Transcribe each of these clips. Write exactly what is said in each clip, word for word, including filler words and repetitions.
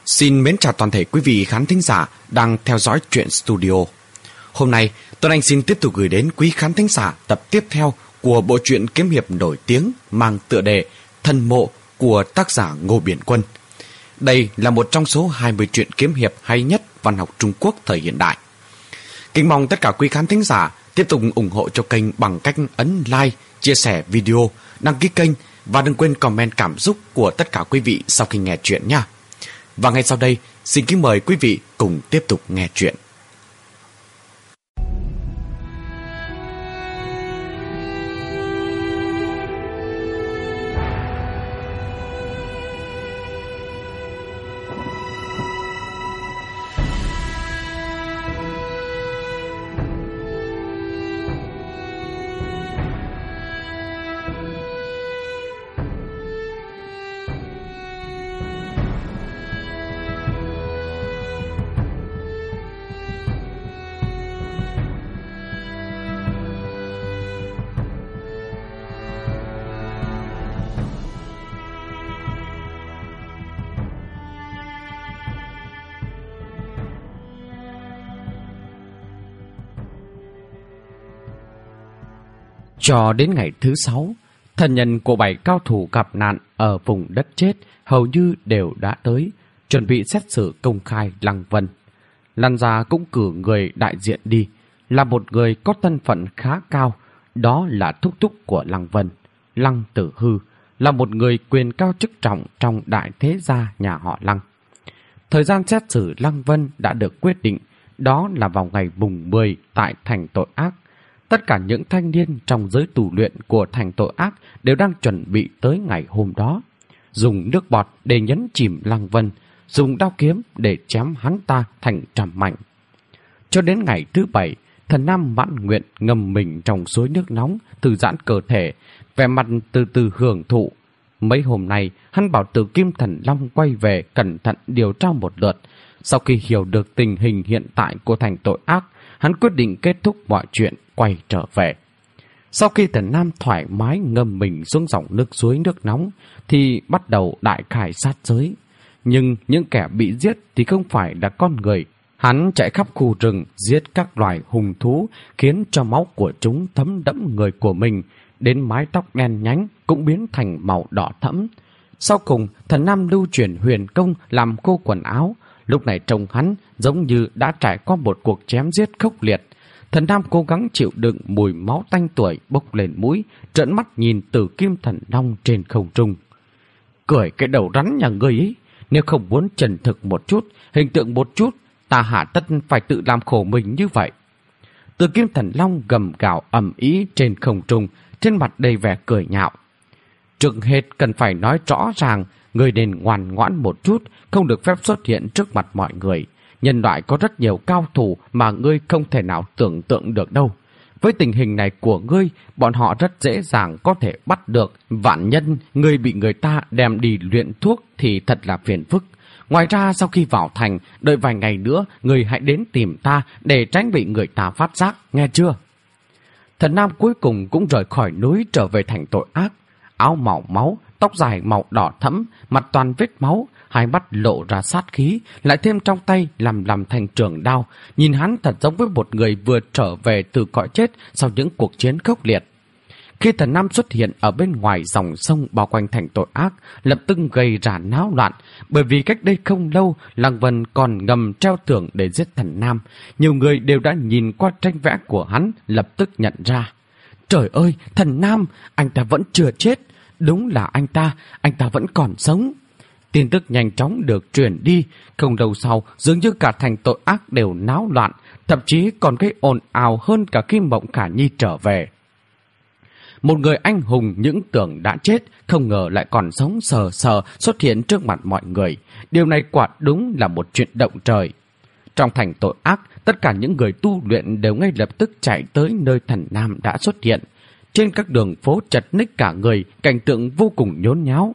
Xin mến chào toàn thể quý vị khán thính giả đang theo dõi Truyện Studio. Hôm nay, Tuấn Anh xin tiếp tục gửi đến quý khán thính giả tập tiếp theo của bộ truyện kiếm hiệp nổi tiếng mang tựa đề Thần Mộ của tác giả Ngô Biển Quân. Đây là một trong số hai mươi truyện kiếm hiệp hay nhất văn học Trung Quốc thời hiện đại. Kính mong tất cả quý khán thính giả tiếp tục ủng hộ cho kênh bằng cách ấn like, chia sẻ video, đăng ký kênh và đừng quên comment cảm xúc của tất cả quý vị sau khi nghe truyện nha. Và ngay sau đây, xin kính mời quý vị cùng tiếp tục nghe truyện. Cho đến ngày thứ sáu, thân nhân của bảy cao thủ gặp nạn ở vùng đất chết hầu như đều đã tới, chuẩn bị xét xử công khai Lăng Vân. Lăng gia cũng cử người đại diện đi, là một người có thân phận khá cao, đó là thúc thúc của Lăng Vân, Lăng Tử Hư, là một người quyền cao chức trọng trong đại thế gia nhà họ Lăng. Thời gian xét xử Lăng Vân đã được quyết định, đó là vào ngày mùng mười tại thành Tội Ác. Tất cả những thanh niên trong giới tù luyện của thành Tội Ác đều đang chuẩn bị tới ngày hôm đó, dùng nước bọt để nhấn chìm Lăng Vân, dùng đao kiếm để chém hắn ta thành trăm mảnh. Cho đến ngày thứ bảy, Thần Nam mãn nguyện ngâm mình trong suối nước nóng, thư giãn cơ thể, vẻ mặt từ từ hưởng thụ. Mấy hôm nay, hắn bảo Tử Kim Thần Long quay về cẩn thận điều tra một lượt. Sau khi hiểu được tình hình hiện tại của thành Tội Ác, hắn quyết định kết thúc mọi chuyện, quay trở về. Sau khi Thần Nam thoải mái ngâm mình xuống dòng nước suối nước nóng, thì bắt đầu đại khai sát giới. Nhưng những kẻ bị giết thì không phải là con người. Hắn chạy khắp khu rừng, giết các loài hung thú, khiến cho máu của chúng thấm đẫm người của mình, đến mái tóc đen nhánh cũng biến thành màu đỏ thẫm. Sau cùng, Thần Nam lưu chuyển huyền công làm khô quần áo. Lúc này trông hắn giống như đã trải qua một cuộc chém giết khốc liệt. Thần Nam cố gắng chịu đựng mùi máu tanh tuổi bốc lên mũi, trợn mắt nhìn Tử Kim Thần Long trên không trung. Cười cái đầu rắn nhà ngươi ấy, nếu không muốn chân thực một chút, hình tượng một chút, ta hạ tất phải tự làm khổ mình như vậy. Tử Kim Thần Long gầm gào ầm ĩ trên không trung, trên mặt đầy vẻ cười nhạo. Trước hết cần phải nói rõ ràng, ngươi nên ngoan ngoãn một chút, không được phép xuất hiện trước mặt mọi người. Nhân loại có rất nhiều cao thủ mà ngươi không thể nào tưởng tượng được đâu. Với tình hình này của ngươi, bọn họ rất dễ dàng có thể bắt được. Vạn nhân, ngươi bị người ta đem đi luyện thuốc thì thật là phiền phức. Ngoài ra, sau khi vào thành, đợi vài ngày nữa, ngươi hãy đến tìm ta để tránh bị người ta phát giác, nghe chưa? Thần Nam cuối cùng cũng rời khỏi núi trở về thành Tội Ác. Áo màu máu, tóc dài màu đỏ thẫm, mặt toàn vết máu, hai mắt lộ ra sát khí, lại thêm trong tay làm làm thành trường đao. Nhìn hắn thật giống với một người vừa trở về từ cõi chết sau những cuộc chiến khốc liệt. Khi Thần Nam xuất hiện ở bên ngoài dòng sông bao quanh thành Tội Ác, lập tức gây ra náo loạn, bởi vì cách đây không lâu, Lăng Vân còn ngầm treo thưởng để giết Thần Nam. Nhiều người đều đã nhìn qua tranh vẽ của hắn, lập tức nhận ra. Trời ơi, Thần Nam, anh ta vẫn chưa chết. Đúng là anh ta, anh ta vẫn còn sống. Tin tức nhanh chóng được truyền đi, không lâu sau dường như cả thành Tội Ác đều náo loạn, thậm chí còn gây ồn ào hơn cả khi Mộng Khả Nhi trở về. Một người anh hùng những tưởng đã chết, không ngờ lại còn sống sờ sờ xuất hiện trước mặt mọi người. Điều này quả đúng là một chuyện động trời. Trong thành Tội Ác, tất cả những người tu luyện đều ngay lập tức chạy tới nơi Thần Nam đã xuất hiện. Trên các đường phố chật ních cả người, cảnh tượng vô cùng nhốn nháo.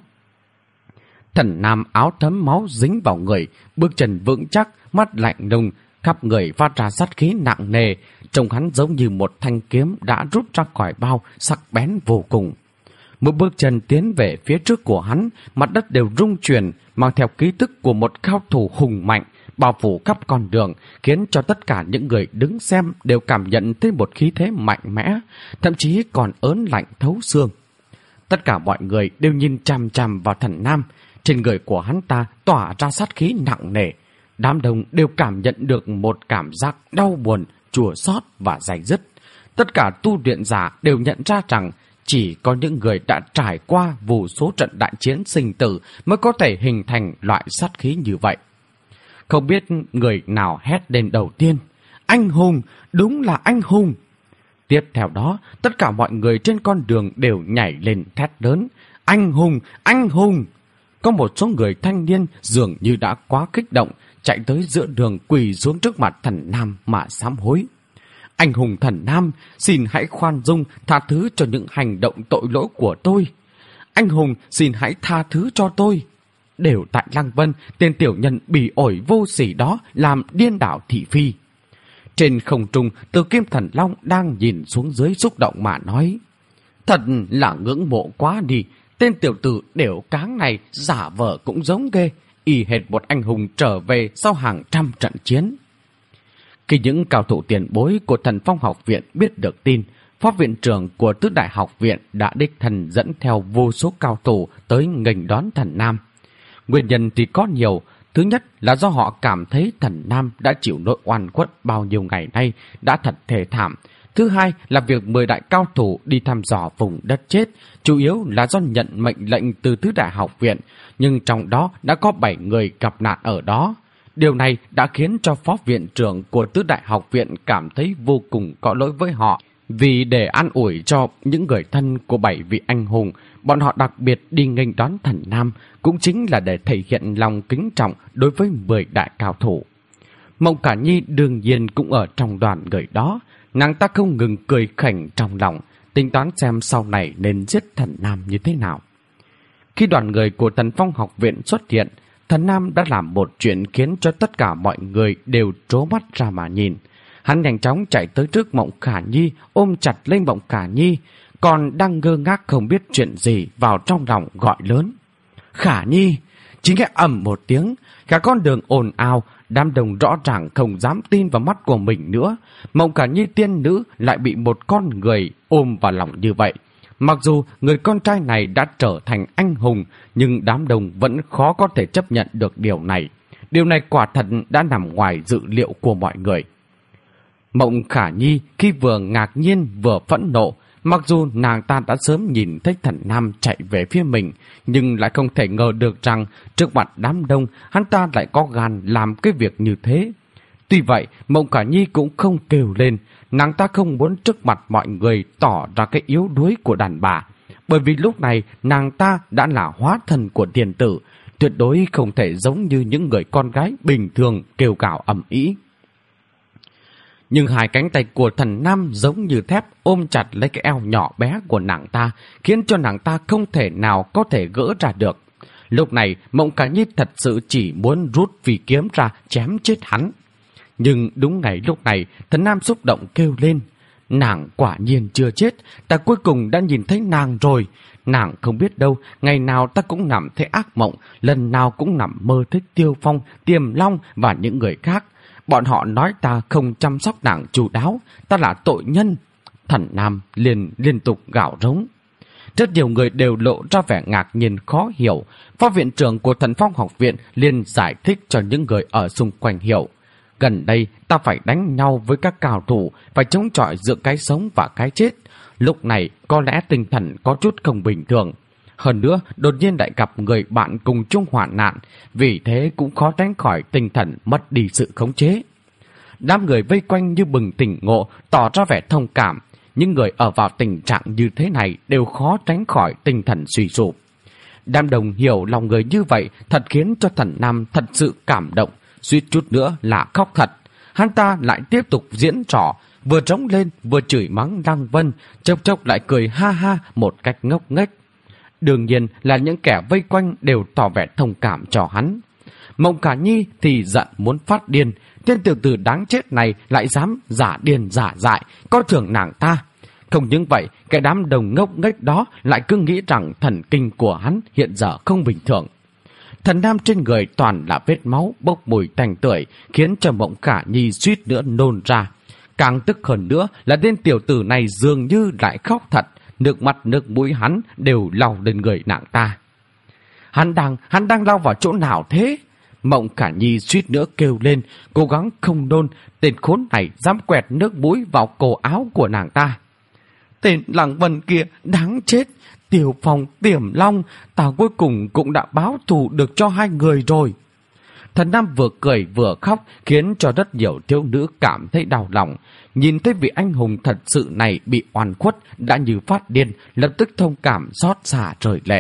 Thần Nam áo thấm máu dính vào người, bước chân vững chắc, mắt lạnh lùng, khắp người phát ra sát khí nặng nề, trông hắn giống như một thanh kiếm đã rút ra khỏi bao, sắc bén vô cùng. Một bước chân tiến về phía trước của hắn, mặt đất đều rung chuyển, mang theo ký tức của một cao thủ hùng mạnh, bao phủ khắp con đường, khiến cho tất cả những người đứng xem đều cảm nhận thấy một khí thế mạnh mẽ, thậm chí còn ớn lạnh thấu xương. Tất cả mọi người đều nhìn chằm chằm vào Thần Nam, trên người của hắn ta tỏa ra sát khí nặng nề. Đám đông đều cảm nhận được một cảm giác đau buồn, chua xót và day dứt. Tất cả tu luyện giả đều nhận ra rằng chỉ có những người đã trải qua vô số trận đại chiến sinh tử mới có thể hình thành loại sát khí như vậy. Không biết người nào hét lên đầu tiên: "Anh hùng, đúng là anh hùng!" Tiếp theo đó, tất cả mọi người trên con đường đều nhảy lên thét lớn: "Anh hùng, anh hùng!" Có một số người thanh niên dường như đã quá kích động, chạy tới giữa đường quỳ xuống trước mặt Thần Nam mà sám hối. "Anh hùng Thần Nam, xin hãy khoan dung, tha thứ cho những hành động tội lỗi của tôi. Anh hùng, xin hãy tha thứ cho tôi. Đều tại Lăng Vân, tên tiểu nhân bỉ ổi vô sỉ đó làm điên đảo thị phi." Trên không trung, Từ Kim Thần Long đang nhìn xuống dưới xúc động mà nói: "Thật là ngưỡng mộ quá đi, tên tiểu tử đều cáng này giả vờ cũng giống ghê, y hệt một anh hùng trở về sau hàng trăm trận chiến." Khi những cao thủ tiền bối của Thần Phong học viện biết được tin, phó viện trưởng của Tứ Đại học viện đã đích thân dẫn theo vô số cao thủ tới nghênh đón Thần Nam. Nguyên nhân thì có nhiều. Thứ nhất là do họ cảm thấy Thần Nam đã chịu nỗi oan khuất bao nhiêu ngày nay đã thật thê thảm. Thứ hai là việc mười đại cao thủ đi thăm dò vùng đất chết, chủ yếu là do nhận mệnh lệnh từ Tứ Đại học viện, nhưng trong đó đã có bảy người gặp nạn ở đó. Điều này đã khiến cho phó viện trưởng của Tứ Đại học viện cảm thấy vô cùng có lỗi với họ. Vì để an ủi cho những người thân của bảy vị anh hùng, bọn họ đặc biệt đi nghênh đón Thần Nam, cũng chính là để thể hiện lòng kính trọng đối với mười đại cao thủ. Mộng Cả Nhi đương nhiên cũng ở trong đoàn người đó. Nàng ta không ngừng cười khỉnh trong lòng, tính toán xem sau này nên giết Thần Nam như thế nào. Khi đoàn người của Thần Phong học viện xuất hiện, Thần Nam đã làm một chuyện khiến cho tất cả mọi người đều trố mắt ra mà nhìn. Hắn nhanh chóng chạy tới trước Mộng Khả Nhi, ôm chặt lên Mộng Khả Nhi, còn đang ngơ ngác không biết chuyện gì vào trong lòng gọi lớn: "Khả Nhi!" Chỉ nghe ầm một tiếng, cả con đường ồn ào, đám đông rõ ràng không dám tin vào mắt của mình nữa. Mộng Khả Nhi tiên nữ lại bị một con người ôm vào lòng như vậy. Mặc dù người con trai này đã trở thành anh hùng, nhưng đám đông vẫn khó có thể chấp nhận được điều này. Điều này quả thật đã nằm ngoài dự liệu của mọi người. Mộng Khả Nhi khi vừa ngạc nhiên vừa phẫn nộ, mặc dù nàng ta đã sớm nhìn thấy Thần Nam chạy về phía mình, nhưng lại không thể ngờ được rằng trước mặt đám đông hắn ta lại có gan làm cái việc như thế. Tuy vậy, Mộng Khả Nhi cũng không kêu lên, nàng ta không muốn trước mặt mọi người tỏ ra cái yếu đuối của đàn bà, bởi vì lúc này nàng ta đã là hóa thân của tiền tử, tuyệt đối không thể giống như những người con gái bình thường kêu gào ầm ĩ. Nhưng hai cánh tay của Thần Nam giống như thép ôm chặt lấy cái eo nhỏ bé của nàng ta, khiến cho nàng ta không thể nào có thể gỡ ra được. Lúc này, Mộng Khả Nhi thật sự chỉ muốn rút phi kiếm ra chém chết hắn. Nhưng đúng ngày lúc này, Thần Nam xúc động kêu lên: "Nàng quả nhiên chưa chết, ta cuối cùng đã nhìn thấy nàng rồi. Nàng không biết đâu, ngày nào ta cũng nằm thấy ác mộng, lần nào cũng nằm mơ thấy Tiêu Phong, Tiềm Long và những người khác. Bọn họ nói ta không chăm sóc nàng chu đáo, ta là tội nhân." Thần Nam liền liên tục gào rống. Rất nhiều người đều lộ ra vẻ ngạc nhiên khó hiểu. Phó viện trưởng của Thần Phong học viện liền giải thích cho những người ở xung quanh hiểu: gần đây ta phải đánh nhau với các cao thủ, phải chống chọi giữa cái sống và cái chết. Lúc này có lẽ tinh thần có chút không bình thường. Hơn nữa, đột nhiên lại gặp người bạn cùng chung hoạn nạn, vì thế cũng khó tránh khỏi tinh thần mất đi sự khống chế. Đám người vây quanh như bừng tỉnh ngộ, tỏ ra vẻ thông cảm. Những người ở vào tình trạng như thế này đều khó tránh khỏi tinh thần suy sụp. Đám đồng hiểu lòng người như vậy thật khiến cho Thần Nam thật sự cảm động, suýt chút nữa là khóc thật. Hắn ta lại tiếp tục diễn trò, vừa trống lên vừa chửi mắng Lăng Vân, chốc chốc lại cười ha ha một cách ngốc nghếch. Đương nhiên là những kẻ vây quanh đều tỏ vẻ thông cảm cho hắn. Mộng Khả Nhi thì giận muốn phát điên, tên tiểu tử đáng chết này lại dám giả điên giả dại, coi thường nàng ta. Không những vậy, cái đám đồng ngốc nghếch đó lại cứ nghĩ rằng thần kinh của hắn hiện giờ không bình thường. Thần nam trên người toàn là vết máu bốc mùi tanh tưởi, khiến cho Mộng Khả Nhi suýt nữa nôn ra. Càng tức hơn nữa là tên tiểu tử này dường như lại khóc thật, nước mắt nước mũi hắn đều lau lên người nàng ta. Hắn đang, hắn đang lau vào chỗ nào thế? Mộng Khả Nhi suýt nữa kêu lên, cố gắng không nôn. Tên khốn này dám quẹt nước mũi vào cổ áo của nàng ta. Tên Lăng Vân kia đáng chết. Tiểu Phong, Tiềm Long, ta cuối cùng cũng đã báo thù được cho hai người rồi. Thần nam vừa cười vừa khóc, khiến cho rất nhiều thiếu nữ cảm thấy đau lòng. Nhìn thấy vị anh hùng thật sự này bị oan khuất đã như phát điên, lập tức thông cảm xót xa rơi lệ.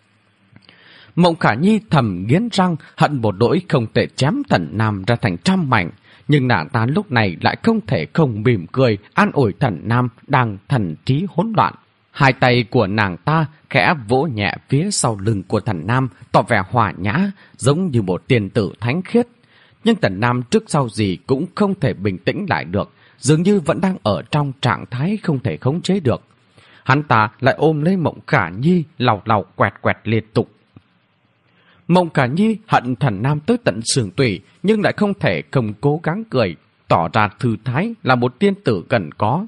Mộng Khả Nhi thầm nghiến răng, hận một nỗi không thể chém thần nam ra thành trăm mảnh. Nhưng nàng ta lúc này lại không thể không mỉm cười an ủi thần nam đang thần trí hỗn loạn. Hai tay của nàng ta khẽ vỗ nhẹ phía sau lưng của thần nam, tỏ vẻ hòa nhã, giống như một tiên tử thánh khiết. Nhưng thần nam trước sau gì cũng không thể bình tĩnh lại được, dường như vẫn đang ở trong trạng thái không thể khống chế được. Hắn ta lại ôm lấy Mộng Khả Nhi, lào lào quẹt quẹt liên tục. Mộng Khả Nhi hận thần nam tới tận xương tủy, nhưng lại không thể không cố gắng cười, tỏ ra thư thái là một tiên tử cần có.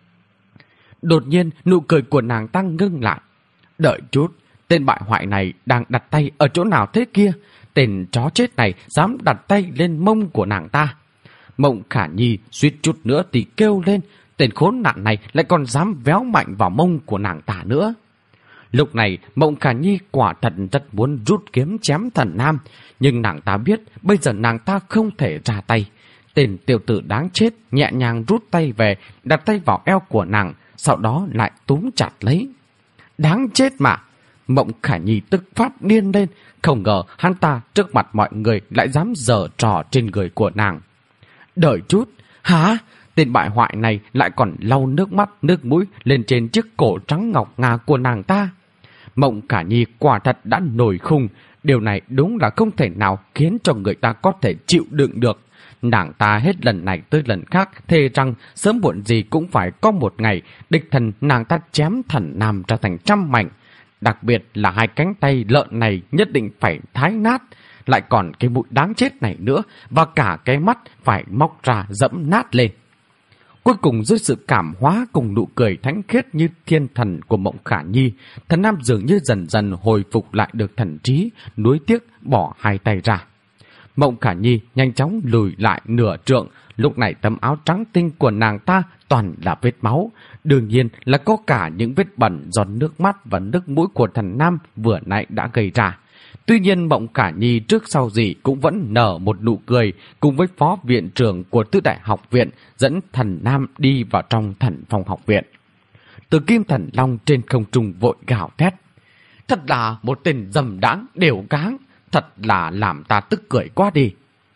Đột nhiên, nụ cười của nàng ta ngưng lại. Đợi chút, tên bại hoại này đang đặt tay ở chỗ nào thế kia? Tên chó chết này dám đặt tay lên mông của nàng ta. Mộng Khả Nhi suýt chút nữa thì kêu lên, tên khốn nạn này lại còn dám véo mạnh vào mông của nàng ta nữa. Lúc này, Mộng Khả Nhi quả thật rất muốn rút kiếm chém thần nam, nhưng nàng ta biết bây giờ nàng ta không thể ra tay. Tên tiểu tử đáng chết nhẹ nhàng rút tay về, đặt tay vào eo của nàng, sau đó lại túm chặt lấy. Đáng chết mà! Mộng Khả Nhi tức phát điên lên, không ngờ hắn ta trước mặt mọi người lại dám giở trò trên người của nàng. Đợi chút, hả? Tên bại hoại này lại còn lau nước mắt, nước mũi lên trên chiếc cổ trắng ngọc ngà của nàng ta. Mộng Khả Nhi quả thật đã nổi khùng, điều này đúng là không thể nào khiến cho người ta có thể chịu đựng được. Nàng ta hết lần này tới lần khác thề rằng sớm muộn gì cũng phải có một ngày đích thân nàng ta chém thần nam ra thành trăm mảnh. Đặc biệt là hai cánh tay lợn này nhất định phải thái nát, lại còn cái mũi đáng chết này nữa, và cả cái mắt phải móc ra dẫm nát lên. Cuối cùng dưới sự cảm hóa cùng nụ cười thánh khiết như thiên thần của Mộng Khả Nhi, thần nam dường như dần dần hồi phục lại được thần trí, nuối tiếc bỏ hai tay ra. Mộng Khả Nhi nhanh chóng lùi lại nửa trượng, lúc này tấm áo trắng tinh của nàng ta toàn là vết máu, đương nhiên là có cả những vết bẩn do nước mắt và nước mũi của thần nam vừa nãy đã gây ra. Tuy nhiên Mộng Khả Nhi trước sau gì cũng vẫn nở một nụ cười, cùng với phó viện trưởng của Tứ Đại Học Viện dẫn thần nam đi vào trong Thần Phong Học Viện. Từ Kim Thần Long trên không trung vội gào thét: Thật là một tên dầm đáng đều cáng, thật là làm ta tức cười quá đi.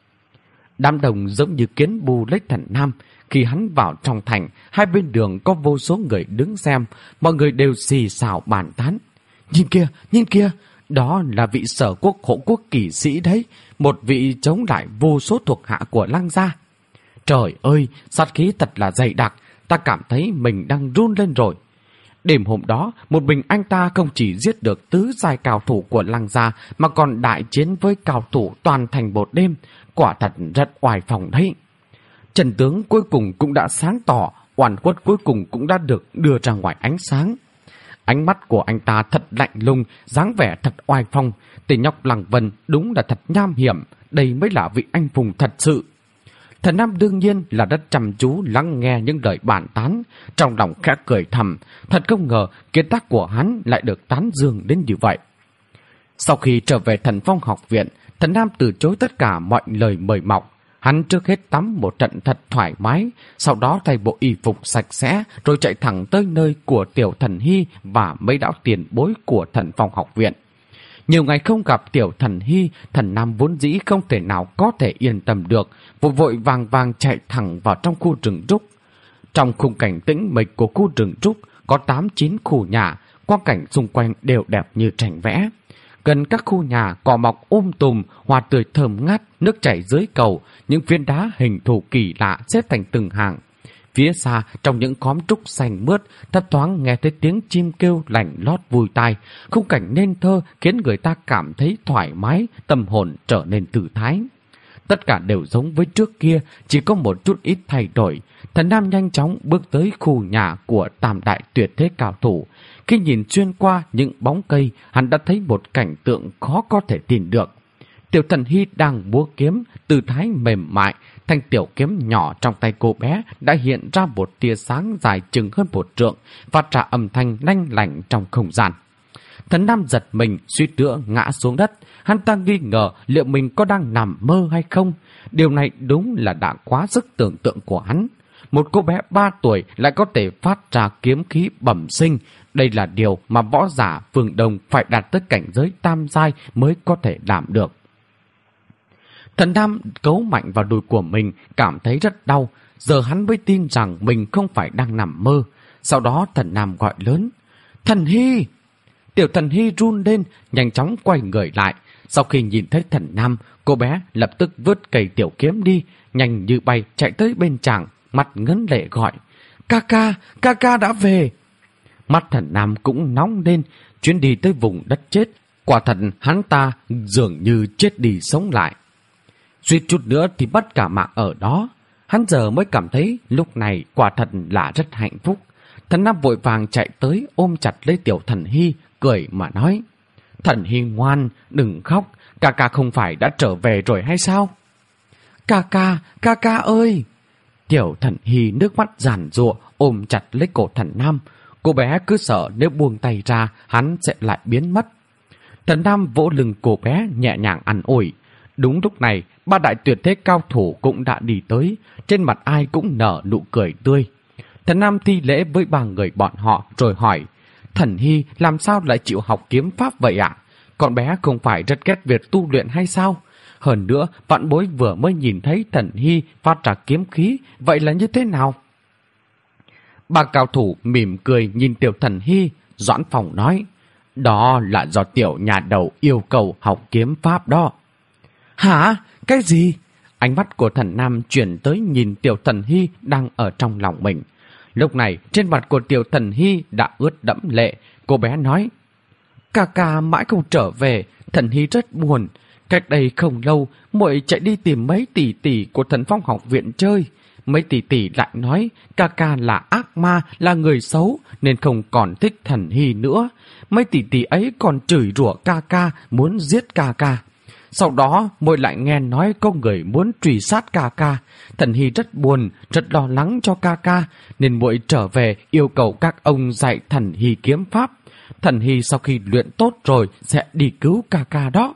Đám đồng giống như kiến bù lấy thần nam. Khi hắn vào trong thành, hai bên đường có vô số người đứng xem, mọi người đều xì xào bàn tán. Nhìn kia, nhìn kia, đó là vị Sở Quốc hộ quốc kỵ sĩ đấy, một vị chống lại vô số thuộc hạ của Lăng gia. Trời ơi, sát khí thật là dày đặc, ta cảm thấy mình đang run lên rồi. Đêm hôm đó, một mình anh ta không chỉ giết được tứ giai cao thủ của Lăng gia, mà còn đại chiến với cao thủ toàn thành một đêm, quả thật rất oai phong đấy. Trận tướng cuối cùng cũng đã sáng tỏ, oan khuất cuối cùng cũng đã được đưa ra ngoài ánh sáng. Ánh mắt của anh ta thật lạnh lùng, dáng vẻ thật oai phong. Tên nhóc Lăng Vân đúng là thật nham hiểm, đây mới là vị anh hùng thật sự. Thần nam đương nhiên là rất chăm chú lắng nghe những lời bàn tán, trong lòng khẽ cười thầm, thật không ngờ kiến tác của hắn lại được tán dương đến như vậy. Sau khi trở về Thần Phong Học Viện, thần nam từ chối tất cả mọi lời mời mọc. Hắn trước hết tắm một trận thật thoải mái, sau đó thay bộ y phục sạch sẽ, rồi chạy thẳng tới nơi của Tiểu Thần Hy và mấy đạo tiền bối của Thần Phong Học Viện. Nhiều ngày không gặp Tiểu Thần Hy, thần nam vốn dĩ không thể nào có thể yên tâm được, vội vội vàng vàng chạy thẳng vào trong khu rừng trúc. Trong khung cảnh tĩnh mịch của khu rừng trúc có tám chín khu nhà, quang cảnh xung quanh đều đẹp như tranh vẽ. Gần các khu nhà cỏ mọc um tùm, hoa tươi thơm ngát, nước chảy dưới cầu, những viên đá hình thù kỳ lạ xếp thành từng hàng. Phía xa, trong những khóm trúc xanh mướt, thấp thoáng nghe thấy tiếng chim kêu lành lót vui tai. Khung cảnh nên thơ khiến người ta cảm thấy thoải mái, tâm hồn trở nên tự thái. Tất cả đều giống với trước kia, chỉ có một chút ít thay đổi. Thần Nam nhanh chóng bước tới khu nhà của tam đại tuyệt thế cao thủ. Khi nhìn xuyên qua những bóng cây, hắn đã thấy một cảnh tượng khó có thể tin được. Tiểu Thần Hy đang múa kiếm, tư thái mềm mại, thanh tiểu kiếm nhỏ trong tay cô bé đã hiện ra một tia sáng dài chừng hơn một trượng, phát ra âm thanh lanh lảnh trong không gian. Thần Nam giật mình, suýt nữa ngã xuống đất. Hắn ta nghi ngờ liệu mình có đang nằm mơ hay không. Điều này đúng là đã quá sức tưởng tượng của hắn. Một cô bé ba tuổi lại có thể phát ra kiếm khí bẩm sinh. Đây là điều mà võ giả Phương Đông phải đạt tới cảnh giới tam giai mới có thể làm được. Thần Nam cấu mạnh vào đùi của mình, cảm thấy rất đau. Giờ hắn mới tin rằng mình không phải đang nằm mơ. Sau đó Thần Nam gọi lớn: "Thần Hy!" Tiểu Thần Hy run lên, nhanh chóng quay người lại. Sau khi nhìn thấy Thần Nam, cô bé lập tức vứt cây tiểu kiếm đi, nhanh như bay chạy tới bên chàng, mặt ngấn lệ gọi: "Ca ca, ca ca đã về!" Mắt Thần Nam cũng nóng lên. Chuyến đi tới vùng đất chết, quả thật hắn ta dường như chết đi sống lại. Suýt chút nữa thì mất cả mạng ở đó. Hắn giờ mới cảm thấy lúc này quả thật là rất hạnh phúc. Thần Nam vội vàng chạy tới ôm chặt lấy Tiểu Thần Hy, cười mà nói: "Thần Hy ngoan, đừng khóc, ca ca không phải đã trở về rồi hay sao?" "Ca ca, ca ca ơi!" Tiểu Thần Hy nước mắt giàn giụa ôm chặt lấy cổ Thần Nam. Cô bé cứ sợ nếu buông tay ra hắn sẽ lại biến mất. Thần Nam vỗ lưng cô bé nhẹ nhàng an ủi. Đúng lúc này, ba đại tuyệt thế cao thủ cũng đã đi tới, trên mặt ai cũng nở nụ cười tươi. Thần Nam thi lễ với ba người bọn họ rồi hỏi: "Thần Hy làm sao lại chịu học kiếm pháp vậy ạ? Con bé không phải rất ghét việc tu luyện hay sao? Hơn nữa, vạn bối vừa mới nhìn thấy Thần Hy phát ra kiếm khí, vậy là như thế nào?" Ba cao thủ mỉm cười nhìn Tiểu Thần Hy. Doãn Phòng nói: "Đó là do tiểu nhà đầu yêu cầu học kiếm pháp đó." "Hả? Cái gì?" Ánh mắt của Thần Nam chuyển tới nhìn Tiểu Thần Hy đang ở trong lòng mình. Lúc này trên mặt của Tiểu Thần Hy đã ướt đẫm lệ. Cô bé nói: "Ca ca mãi không trở về, Thần Hy rất buồn. Cách đây không lâu, muội chạy đi tìm mấy tỷ tỷ của Thần Phong học viện chơi. Mấy tỷ tỷ lại nói ca ca là ác ma, là người xấu nên không còn thích Thần Hy nữa. Mấy tỷ tỷ ấy còn chửi rủa ca ca, muốn giết ca ca. Sau đó muội lại nghe nói có người muốn truy sát ca ca. Thần Hy rất buồn, rất lo lắng cho ca ca, nên muội trở về yêu cầu các ông dạy Thần Hy kiếm pháp. Thần Hy sau khi luyện tốt rồi sẽ đi cứu ca ca đó."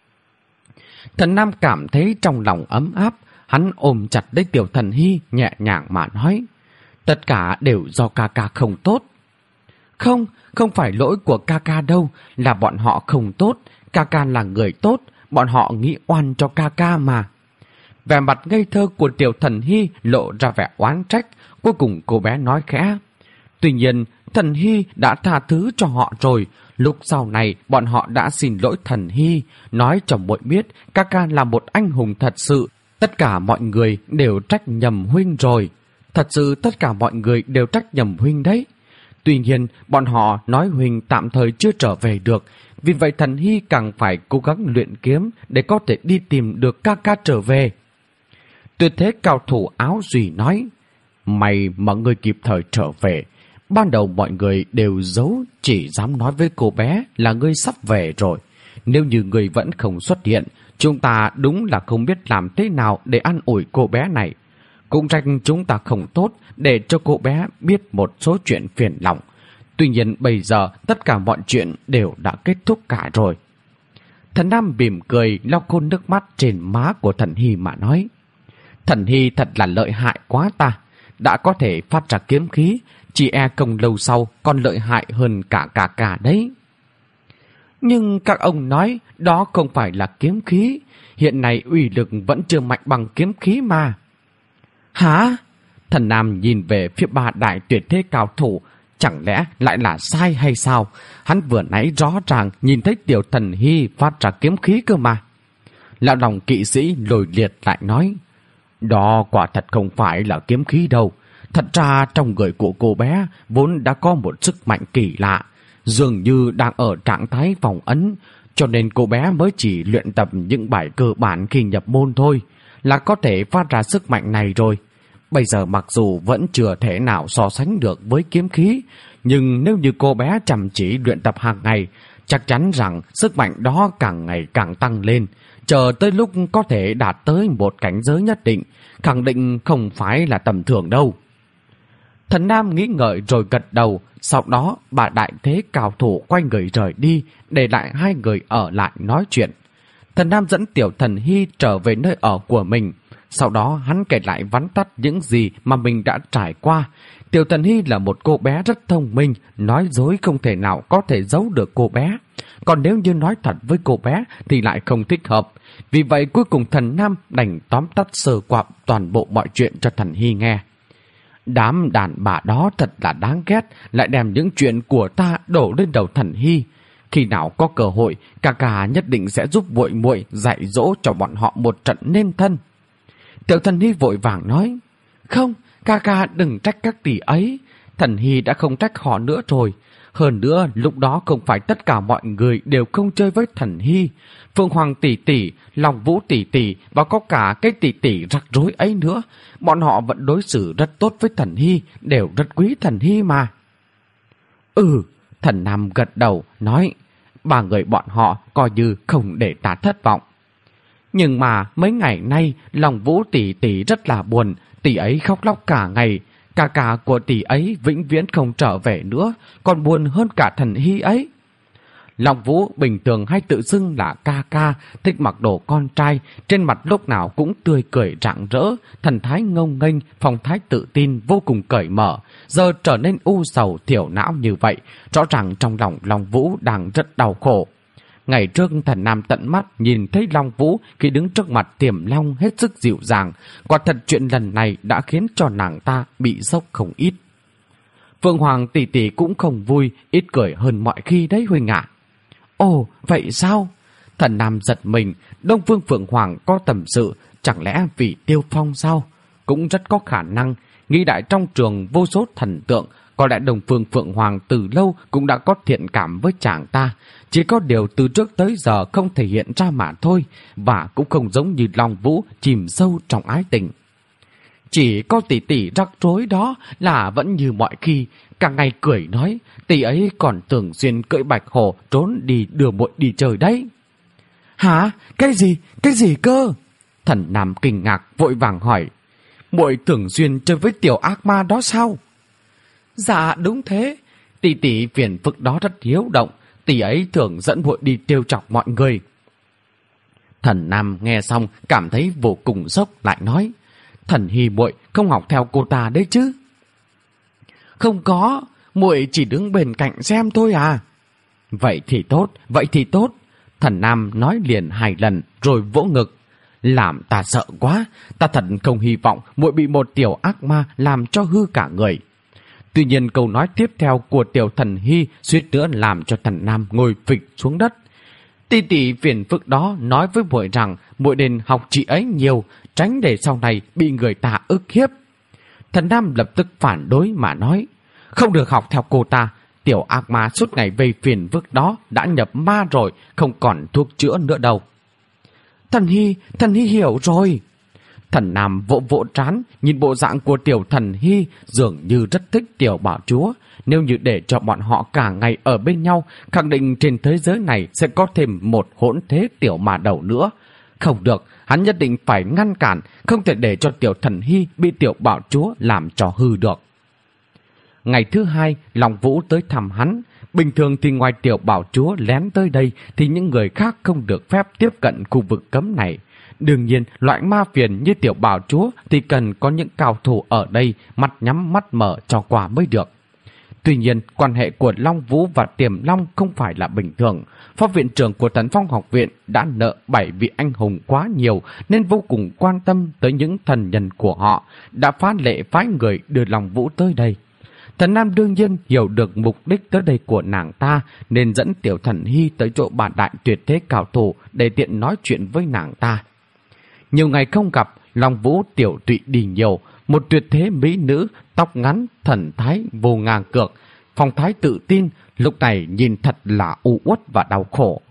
Thần Nam cảm thấy trong lòng ấm áp. Hắn ôm chặt lấy Tiểu Thần Hy nhẹ nhàng mà nói: "Tất cả đều do ca ca không tốt." "Không, không phải lỗi của ca ca đâu, là bọn họ không tốt. Ca ca là người tốt, bọn họ nghĩ oan cho ca ca mà." Vẻ mặt ngây thơ của Tiểu Thần Hy lộ ra vẻ oán trách. Cuối cùng cô bé nói khẽ: "Tuy nhiên, Thần Hy đã tha thứ cho họ rồi. Lúc sau này, bọn họ đã xin lỗi Thần Hy, nói cho muội biết ca ca là một anh hùng thật sự. Tất cả mọi người đều trách nhầm huynh rồi. Thật sự tất cả mọi người đều trách nhầm huynh đấy. Tuy nhiên, bọn họ nói huynh tạm thời chưa trở về được. Vì vậy Thần Hy càng phải cố gắng luyện kiếm để có thể đi tìm được ca ca trở về." Tuyệt thế cao thủ áo Duy nói: "May mà ngươi kịp thời trở về. Ban đầu mọi người đều giấu, chỉ dám nói với cô bé là ngươi sắp về rồi. Nếu như ngươi vẫn không xuất hiện, chúng ta đúng là không biết làm thế nào để an ủi cô bé này. Cũng trách chúng ta không tốt để cho cô bé biết một số chuyện phiền lòng. Tuy nhiên bây giờ tất cả mọi chuyện đều đã kết thúc cả rồi." Thần Nam mỉm cười lau khô nước mắt trên má của Thần Hy mà nói: "Thần Hy thật là lợi hại quá ta. Đã có thể phát ra kiếm khí, chỉ e không lâu sau còn lợi hại hơn cả cả cả đấy." "Nhưng các ông nói đó không phải là kiếm khí. Hiện nay uy lực vẫn chưa mạnh bằng kiếm khí mà." "Hả?" Thần Nam nhìn về phía ba đại tuyệt thế cao thủ. Chẳng lẽ lại là sai hay sao? Hắn vừa nãy rõ ràng nhìn thấy Tiểu Thần Hy phát ra kiếm khí cơ mà. Lão lòng kỵ sĩ lồi liệt lại nói: "Đó quả thật không phải là kiếm khí đâu. Thật ra trong người của cô bé vốn đã có một sức mạnh kỳ lạ, dường như đang ở trạng thái phòng ấn, cho nên cô bé mới chỉ luyện tập những bài cơ bản khi nhập môn thôi, là có thể phát ra sức mạnh này rồi. Bây giờ mặc dù vẫn chưa thể nào so sánh được với kiếm khí, nhưng nếu như cô bé chăm chỉ luyện tập hàng ngày, chắc chắn rằng sức mạnh đó càng ngày càng tăng lên, chờ tới lúc có thể đạt tới một cảnh giới nhất định, khẳng định không phải là tầm thường đâu. Thần Nam nghĩ ngợi rồi gật đầu, sau đó bà đại thế cao thủ quay người rời đi, để lại hai người ở lại nói chuyện. Thần Nam dẫn Tiểu Thần Hy trở về nơi ở của mình, sau đó hắn kể lại vắn tắt những gì mà mình đã trải qua. Tiểu Thần Hy là một cô bé rất thông minh, nói dối không thể nào có thể giấu được cô bé. Còn nếu như nói thật với cô bé thì lại không thích hợp. Vì vậy cuối cùng Thần Nam đành tóm tắt sơ qua toàn bộ mọi chuyện cho Thần Hy nghe. Đám đàn bà đó thật là đáng ghét, lại đem những chuyện của ta đổ lên đầu Thần Hy. Khi nào có cơ hội, ca ca nhất định sẽ giúp muội muội dạy dỗ cho bọn họ một trận nên thân. Tiểu Thần Hy vội vàng nói, không, ca ca đừng trách các tỷ ấy. Thần Hy đã không trách họ nữa rồi. Hơn nữa, lúc đó không phải tất cả mọi người đều không chơi với Thần Hy. Phương Hoàng tỷ tỷ, Long Vũ tỷ tỷ và có cả cái tỷ tỷ rắc rối ấy nữa. Bọn họ vẫn đối xử rất tốt với Thần Hy, đều rất quý Thần Hy mà. Ừ, Thần Nam gật đầu, nói, ba người bọn họ coi như không để ta thất vọng. Nhưng mà mấy ngày nay, Long Vũ tỷ tỷ rất là buồn, tỷ ấy khóc lóc cả ngày. Ca ca của tỷ ấy vĩnh viễn không trở về nữa, còn buồn hơn cả Thần Hy ấy. Long Vũ bình thường hay tự xưng là ca ca, thích mặc đồ con trai, trên mặt lúc nào cũng tươi cười rạng rỡ, thần thái ngông nghênh, phong thái tự tin, vô cùng cởi mở. Giờ trở nên u sầu thiểu não như vậy, rõ ràng trong lòng Long Vũ đang rất đau khổ. Ngày trước Thần Nam tận mắt nhìn thấy Long Vũ khi đứng trước mặt Tiềm Long hết sức dịu dàng. Quả thật chuyện lần này đã khiến cho nàng ta bị sốc không ít. Phượng Hoàng tỷ tỷ cũng không vui, ít cười hơn mọi khi đấy huynh ạ. Ồ, vậy sao? Thần Nam giật mình, Đông Phương Phượng Hoàng có tầm sự, chẳng lẽ vì Tiêu Phong sao? Cũng rất có khả năng, nghĩ đại trong trường vô số thần tượng, có lẽ Đông Phương Phượng Hoàng từ lâu cũng đã có thiện cảm với chàng ta, chỉ có điều từ trước tới giờ không thể hiện ra mà thôi, và cũng không giống như Long Vũ chìm sâu trong ái tình. Chỉ có tỷ tỷ rắc rối đó là vẫn như mọi khi, cả ngày cười nói, tỷ ấy còn thường xuyên cưỡi bạch hổ trốn đi đưa muội đi chơi đấy. Hả? Cái gì? Cái gì cơ? Thần Nam kinh ngạc vội vàng hỏi, muội thường xuyên chơi với tiểu ác ma đó sao? Dạ đúng thế, tỷ tỷ phiền phức đó rất hiếu động, tỷ ấy thường dẫn muội đi trêu chọc mọi người. Thần Nam nghe xong cảm thấy vô cùng sốc, lại nói, Thần Hy muội không học theo cô ta đấy chứ? Không có, muội chỉ đứng bên cạnh xem thôi à. Vậy thì tốt, vậy thì tốt. Thần Nam nói liền hai lần rồi vỗ ngực. Làm ta sợ quá, ta thật không hy vọng muội bị một tiểu ác ma làm cho hư cả người. Tuy nhiên câu nói tiếp theo của tiểu Thần Hy suýt nữa làm cho Thần Nam ngồi phịch xuống đất. Tỷ tỷ phiền phức đó nói với muội rằng muội nên học chị ấy nhiều, tránh để sau này bị người ta ức hiếp. Thần Nam lập tức phản đối mà nói, không được học theo cô ta, tiểu ác ma suốt ngày về phiền phức đó đã nhập ma rồi, không còn thuốc chữa nữa đâu. Thần Hy, Thần Hy hiểu rồi. Thần Nam vỗ vỗ trán, nhìn bộ dạng của tiểu Thần Hy dường như rất thích tiểu bảo chúa. Nếu như để cho bọn họ cả ngày ở bên nhau, khẳng định trên thế giới này sẽ có thêm một hỗn thế tiểu mà đầu nữa. Không được, hắn nhất định phải ngăn cản, không thể để cho tiểu Thần Hy bị tiểu bảo chúa làm cho hư được. Ngày thứ hai, Long Vũ tới thăm hắn. Bình thường thì ngoài tiểu bảo chúa lén tới đây thì những người khác không được phép tiếp cận khu vực cấm này. Đương nhiên, loại ma phiền như tiểu bảo chúa thì cần có những cao thủ ở đây mắt nhắm mắt mở cho qua mới được. Tuy nhiên, quan hệ của Long Vũ và Tiềm Long không phải là bình thường. Phó viện trưởng của Thần Phong học viện đã nợ bảy vị anh hùng quá nhiều nên vô cùng quan tâm tới những thần nhân của họ, đã phá lệ phái người đưa Long Vũ tới đây. Thần Nam đương nhiên hiểu được mục đích tới đây của nàng ta nên dẫn tiểu Thần Hy tới chỗ bà đại tuyệt thế cao thủ để tiện nói chuyện với nàng ta. Nhiều ngày không gặp, Long Vũ tiểu tụy đi nhiều, một tuyệt thế mỹ nữ tóc ngắn, thần thái vô ngang cược, phong thái tự tin, lúc này nhìn thật là u uất và đau khổ.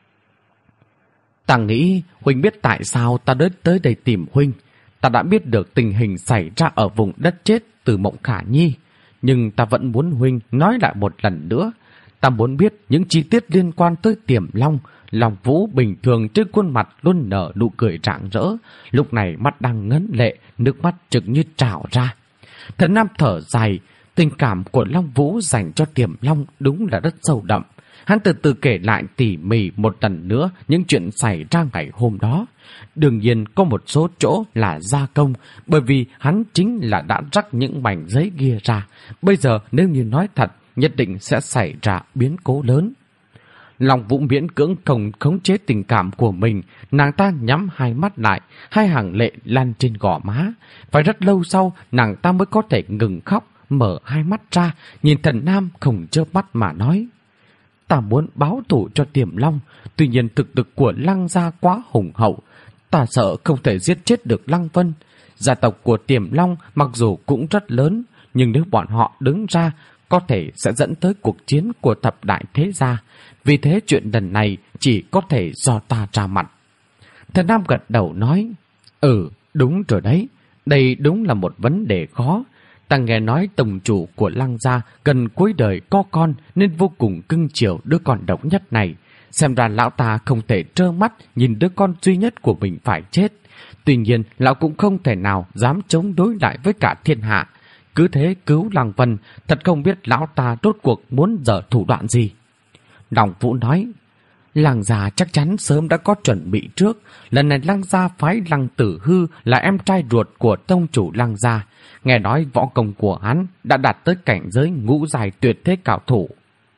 Ta nghĩ huynh biết tại sao ta đến tới đây tìm huynh. Ta đã biết được tình hình xảy ra ở vùng đất chết từ Mộng Khả Nhi, nhưng ta vẫn muốn huynh nói lại một lần nữa. Ta muốn biết những chi tiết liên quan tới Tiềm Long. Long Vũ bình thường trên khuôn mặt luôn nở nụ cười rạng rỡ, lúc này mắt đang ngấn lệ, nước mắt trực như trào ra. Thần Nam thở dài, tình cảm của Long Vũ dành cho Tiềm Long đúng là rất sâu đậm. Hắn từ từ kể lại tỉ mỉ một lần nữa những chuyện xảy ra ngày hôm đó. Đương nhiên có một số chỗ là gia công, bởi vì hắn chính là đã rắc những mảnh giấy kia ra. Bây giờ nếu như nói thật, nhất định sẽ xảy ra biến cố lớn. Long Vũ miễn cưỡng không khống chế tình cảm của mình, nàng ta nhắm hai mắt lại, hai hàng lệ lan trên gò má. Phải rất lâu sau, nàng ta mới có thể ngừng khóc, mở hai mắt ra, nhìn Thần Nam không chớp mắt mà nói: Ta muốn báo thù cho Tiềm Long, tuy nhiên thực lực của Lăng gia quá hùng hậu, ta sợ không thể giết chết được Lăng Vân. Gia tộc của Tiềm Long mặc dù cũng rất lớn, nhưng nếu bọn họ đứng ra, có thể sẽ dẫn tới cuộc chiến của thập đại thế gia. Vì thế chuyện lần này chỉ có thể do ta ra mặt. Thần Nam gật đầu nói: Ừ, đúng rồi đấy, đây đúng là một vấn đề khó. Ta nghe nói tổng chủ của Lăng gia gần cuối đời có con nên vô cùng cưng chiều đứa con độc nhất này. Xem ra lão ta không thể trơ mắt nhìn đứa con duy nhất của mình phải chết. Tuy nhiên lão cũng không thể nào dám chống đối lại với cả thiên hạ. Cứ thế cứu Lăng Vân, thật không biết lão ta rốt cuộc muốn dở thủ đoạn gì. Long Vũ nói: Lăng gia chắc chắn sớm đã có chuẩn bị trước. Lần này Lăng gia phái Lăng Tử Hư là em trai ruột của tông chủ Lăng gia. Nghe nói võ công của hắn đã đạt tới cảnh giới ngũ giai tuyệt thế cao thủ.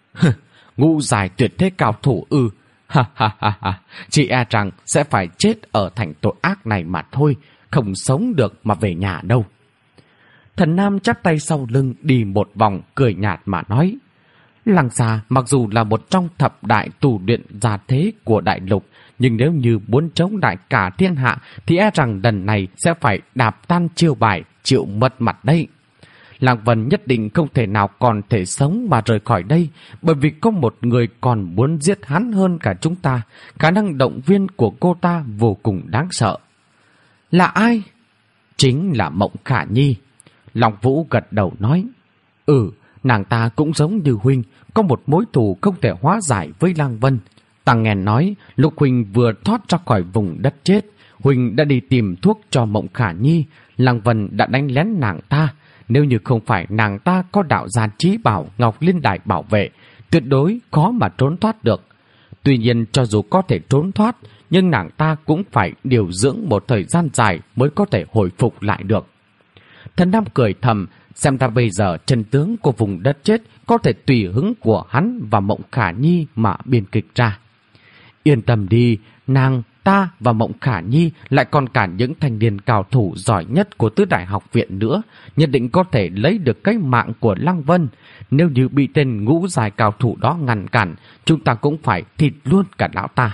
Ngũ giai tuyệt thế cao thủ ư? Ha ha ha ha, chị e rằng sẽ phải chết ở thành tội ác này mà thôi, không sống được mà về nhà đâu. Thần Nam chắp tay sau lưng đi một vòng, cười nhạt mà nói: Lăng gia mặc dù là một trong thập đại tù luyện gia thế của đại lục, nhưng nếu như muốn chống lại cả thiên hạ thì e rằng lần này sẽ phải đạp tan chiêu bài, chịu mất mặt đây. Lăng Vân nhất định không thể nào còn thể sống mà rời khỏi đây, bởi vì có một người còn muốn giết hắn hơn cả chúng ta. Khả năng động viên của cô ta vô cùng đáng sợ. Là ai? Chính là Mộng Khả Nhi. Long Vũ gật đầu nói: Ừ, nàng ta cũng giống như huynh, có một mối thù không thể hóa giải với Lăng Vân. Ta nghe nói lúc huynh vừa thoát ra khỏi vùng đất chết, huynh đã đi tìm thuốc cho Mộng Khả Nhi. Lăng Vân đã đánh lén nàng ta. Nếu như không phải nàng ta có đạo gia trí bảo Ngọc Liên Đài bảo vệ, tuyệt đối khó mà trốn thoát được. Tuy nhiên cho dù có thể trốn thoát, nhưng nàng ta cũng phải điều dưỡng một thời gian dài mới có thể hồi phục lại được. Thần Nam cười thầm, xem ra bây giờ chân tướng của vùng đất chết có thể tùy hứng của hắn và Mộng Khả Nhi mà biên kịch ra. Yên tâm đi, nàng ta và Mộng Khả Nhi lại còn cả những thanh niên cao thủ giỏi nhất của tứ đại học viện nữa, nhất định có thể lấy được cái mạng của Lăng Vân. Nếu như bị tên ngũ giai cao thủ đó ngăn cản, chúng ta cũng phải thịt luôn cả lão ta.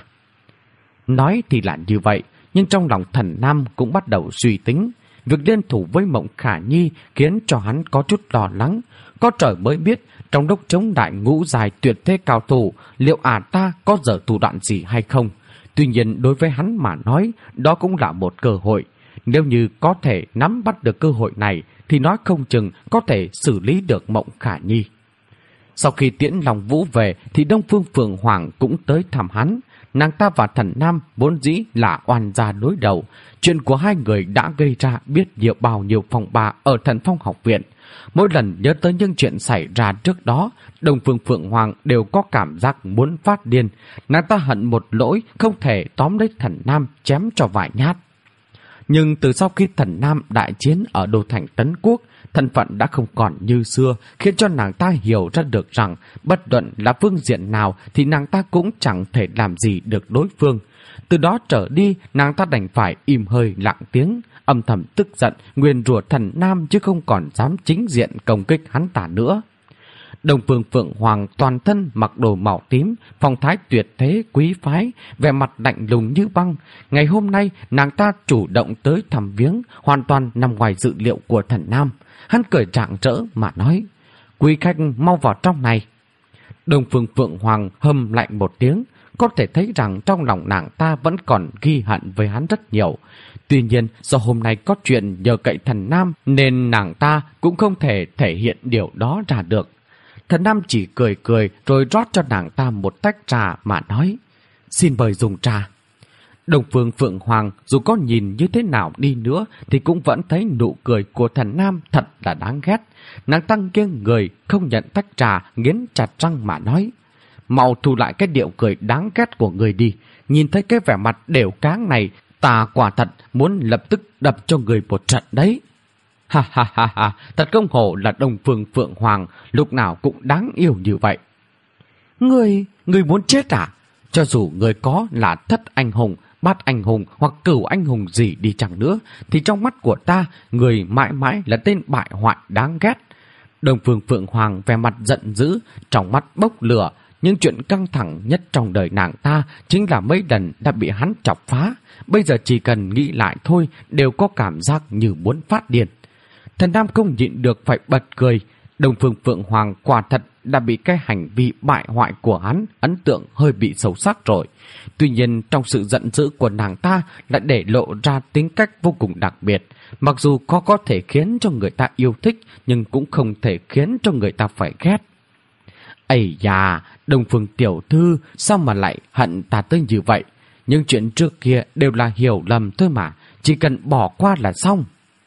Nói thì là như vậy, nhưng trong lòng Thần Nam cũng bắt đầu suy tính. Việc liên thủ với Mộng Khả Nhi khiến cho hắn có chút lo lắng. Có trời mới biết, trong lúc chống đại ngũ giai tuyệt thế cao thủ, liệu ả ta có dở thủ đoạn gì hay không? Tuy nhiên đối với hắn mà nói, đó cũng là một cơ hội. Nếu như có thể nắm bắt được cơ hội này, thì nói không chừng có thể xử lý được Mộng Khả Nhi. Sau khi tiễn Long Vũ về, thì Đông Phương Phượng Hoàng cũng tới thăm hắn. Nàng ta và Thần Nam vốn dĩ là oan gia đối đầu. Chuyện của hai người đã gây ra biết nhiều bao nhiêu phong ba ở Thần Phong học viện. Mỗi lần nhớ tới những chuyện xảy ra trước đó, Đông Phương Phượng Hoàng đều có cảm giác muốn phát điên. Nàng ta hận một lỗi không thể tóm lấy Thần Nam chém cho vài nhát. Nhưng từ sau khi Thần Nam đại chiến ở đô thành Tấn Quốc, thân phận đã không còn như xưa, khiến cho nàng ta hiểu ra được rằng bất luận là phương diện nào thì nàng ta cũng chẳng thể làm gì được đối phương. Từ đó trở đi, nàng ta đành phải im hơi lặng tiếng, âm thầm tức giận, nguyền rủa Thần Nam chứ không còn dám chính diện công kích hắn ta nữa. Đông Phương Phượng Hoàng toàn thân mặc đồ màu tím, phong thái tuyệt thế quý phái, vẻ mặt lạnh lùng như băng. Ngày hôm nay, nàng ta chủ động tới thăm viếng, hoàn toàn nằm ngoài dự liệu của Thần Nam. Hắn cười rạng rỡ mà nói, quý khách mau vào trong này. Đông Phương Phượng Hoàng hâm lạnh một tiếng, có thể thấy rằng trong lòng nàng ta vẫn còn ghi hận với hắn rất nhiều. Tuy nhiên, do hôm nay có chuyện nhờ cậy Thần Nam nên nàng ta cũng không thể thể hiện điều đó ra được. Thần Nam chỉ cười cười rồi rót cho nàng ta một tách trà mà nói, xin mời dùng trà. Đông Phương Phượng Hoàng dù có nhìn như thế nào đi nữa thì cũng vẫn thấy nụ cười của Thần Nam thật là đáng ghét. Nàng tăng nghiêng người không nhận tách trà, nghiến chặt răng mà nói, mau thu lại cái điệu cười đáng ghét của người đi. Nhìn thấy cái vẻ mặt đều cáng này, ta quả thật muốn lập tức đập cho người một trận đấy. Ha ha ha ha, thật không hổ là Đông Phương Phượng Hoàng, lúc nào cũng đáng yêu như vậy. Người, người muốn chết à? Cho dù người có là thất anh hùng, bát anh hùng hoặc cửu anh hùng gì đi chăng nữa, thì trong mắt của ta, người mãi mãi là tên bại hoại đáng ghét. Đông Phương Phượng Hoàng vẻ mặt giận dữ, trong mắt bốc lửa. Nhưng chuyện căng thẳng nhất trong đời nàng ta chính là mấy lần đã bị hắn chọc phá. Bây giờ chỉ cần nghĩ lại thôi đều có cảm giác như muốn phát điên. Thần Nam không nhịn được phải bật cười. Đông Phương Phượng Hoàng quả thật đã bị cái hành vi bại hoại của hắn ấn tượng hơi bị xấu sắc rồi. Tuy nhiên trong sự giận dữ của nàng ta lại để lộ ra tính cách vô cùng đặc biệt. Mặc dù có có thể khiến cho người ta yêu thích nhưng cũng không thể khiến cho người ta phải ghét. Ây da, Đông Phương tiểu thư sao mà lại hận ta tới như vậy? Nhưng chuyện trước kia đều là hiểu lầm thôi mà, chỉ cần bỏ qua là xong.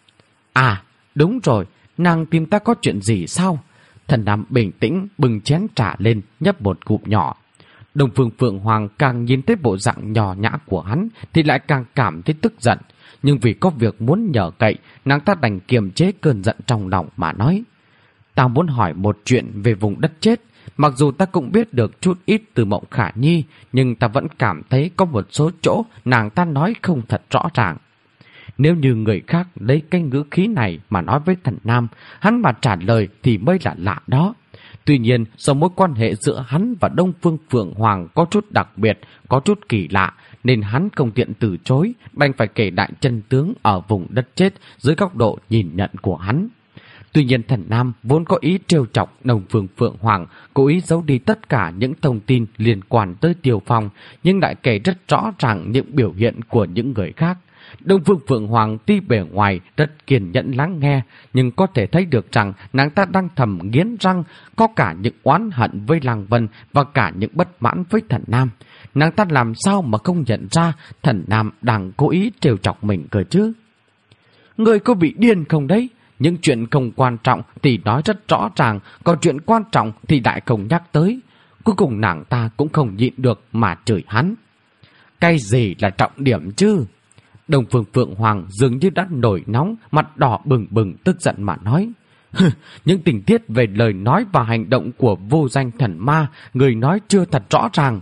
À, đúng rồi, nàng tìm ta có chuyện gì sao? Thần Nam bình tĩnh bưng chén trà lên, nhấp một ngụm nhỏ. Đông Phương Phượng Hoàng càng nhìn thấy bộ dạng nhỏ nhã của hắn thì lại càng cảm thấy tức giận. Nhưng vì có việc muốn nhờ cậy, nàng ta đành kiềm chế cơn giận trong lòng mà nói, ta muốn hỏi một chuyện về vùng đất chết. Mặc dù ta cũng biết được chút ít từ Mộng Khả Nhi, nhưng ta vẫn cảm thấy có một số chỗ nàng ta nói không thật rõ ràng. Nếu như người khác lấy cái ngữ khí này mà nói với Thần Nam, hắn mà trả lời thì mới là lạ đó. Tuy nhiên, do mối quan hệ giữa hắn và Đông Phương Phượng Hoàng có chút đặc biệt, có chút kỳ lạ, nên hắn không tiện từ chối, đành phải kể đại chân tướng ở vùng đất chết dưới góc độ nhìn nhận của hắn. Tuy nhiên Thần Nam vốn có ý trêu chọc Đông Phương Phượng Hoàng, cố ý giấu đi tất cả những thông tin liên quan tới Tiêu Phong, nhưng lại kể rất rõ ràng những biểu hiện của những người khác. Đông Phương Phượng Hoàng tuy bề ngoài rất kiên nhẫn lắng nghe, nhưng có thể thấy được rằng nàng ta đang thầm nghiến răng, có cả những oán hận với Lăng Vân và cả những bất mãn với Thần Nam. Nàng ta làm sao mà không nhận ra Thần Nam đang cố ý trêu chọc mình cơ chứ? Người có bị điên không đấy? Những chuyện không quan trọng thì nói rất rõ ràng, còn chuyện quan trọng thì lại không nhắc tới. Cuối cùng nàng ta cũng không nhịn được mà chửi hắn. Cái gì là trọng điểm chứ? Đông Phương Phượng Hoàng dường như đã nổi nóng, mặt đỏ bừng bừng tức giận mà nói. Những tình tiết về lời nói và hành động của vô danh thần ma, người nói chưa thật rõ ràng.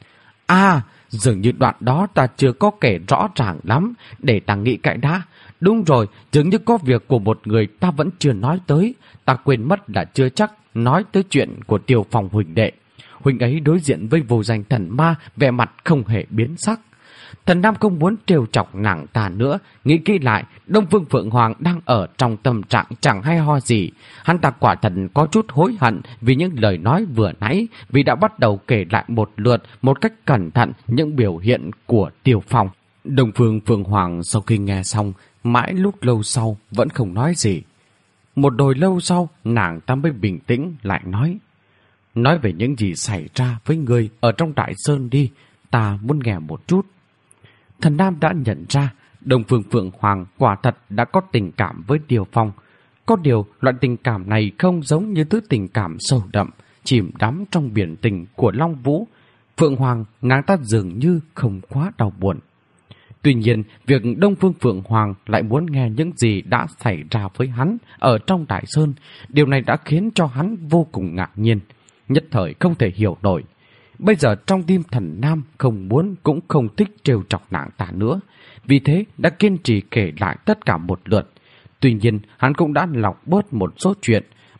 À, dường như đoạn đó ta chưa có kể rõ ràng lắm, để ta nghĩ cái đã. Đúng rồi, dường như có việc của một người ta vẫn chưa nói tới, ta quên mất là chưa chắc nói tới chuyện của Tiêu Phong huynh đệ. Huynh ấy đối diện với vô danh thần ma, vẻ mặt không hề biến sắc. Thần Nam không muốn trêu chọc nàng ta nữa, nghĩ kỹ lại, Đông Phương Phượng Hoàng đang ở trong tâm trạng chẳng hay ho gì. Hắn ta quả thật có chút hối hận vì những lời nói vừa nãy, vì đã bắt đầu kể lại một lượt một cách cẩn thận những biểu hiện của Tiêu Phong. Đông Phương Phượng Hoàng sau khi nghe xong, mãi lúc lâu sau vẫn không nói gì. Một hồi lâu sau, nàng ta mới bình tĩnh lại nói. Nói về những gì xảy ra với người ở trong Đại Sơn đi, ta muốn nghe một chút. Thần Nam đã nhận ra Đông Phương Phượng Hoàng quả thật đã có tình cảm với Tiêu Phong. Có điều loại tình cảm này không giống như thứ tình cảm sâu đậm, chìm đắm trong biển tình của Long Vũ. Phượng Hoàng nàng ta dường như không quá đau buồn. Tuy nhiên, việc Đông Phương Phượng Hoàng lại muốn nghe những gì đã xảy ra với hắn ở trong Đại Sơn, điều này đã khiến cho hắn vô cùng ngạc nhiên, nhất thời không thể hiểu nổi. Bây giờ trong tim Thần Nam không muốn cũng không thích trêu chọc nàng ta nữa, vì thế đã kiên trì kể lại tất cả một lượt. Tuy nhiên, hắn cũng đã lọc bớt một số chuyện,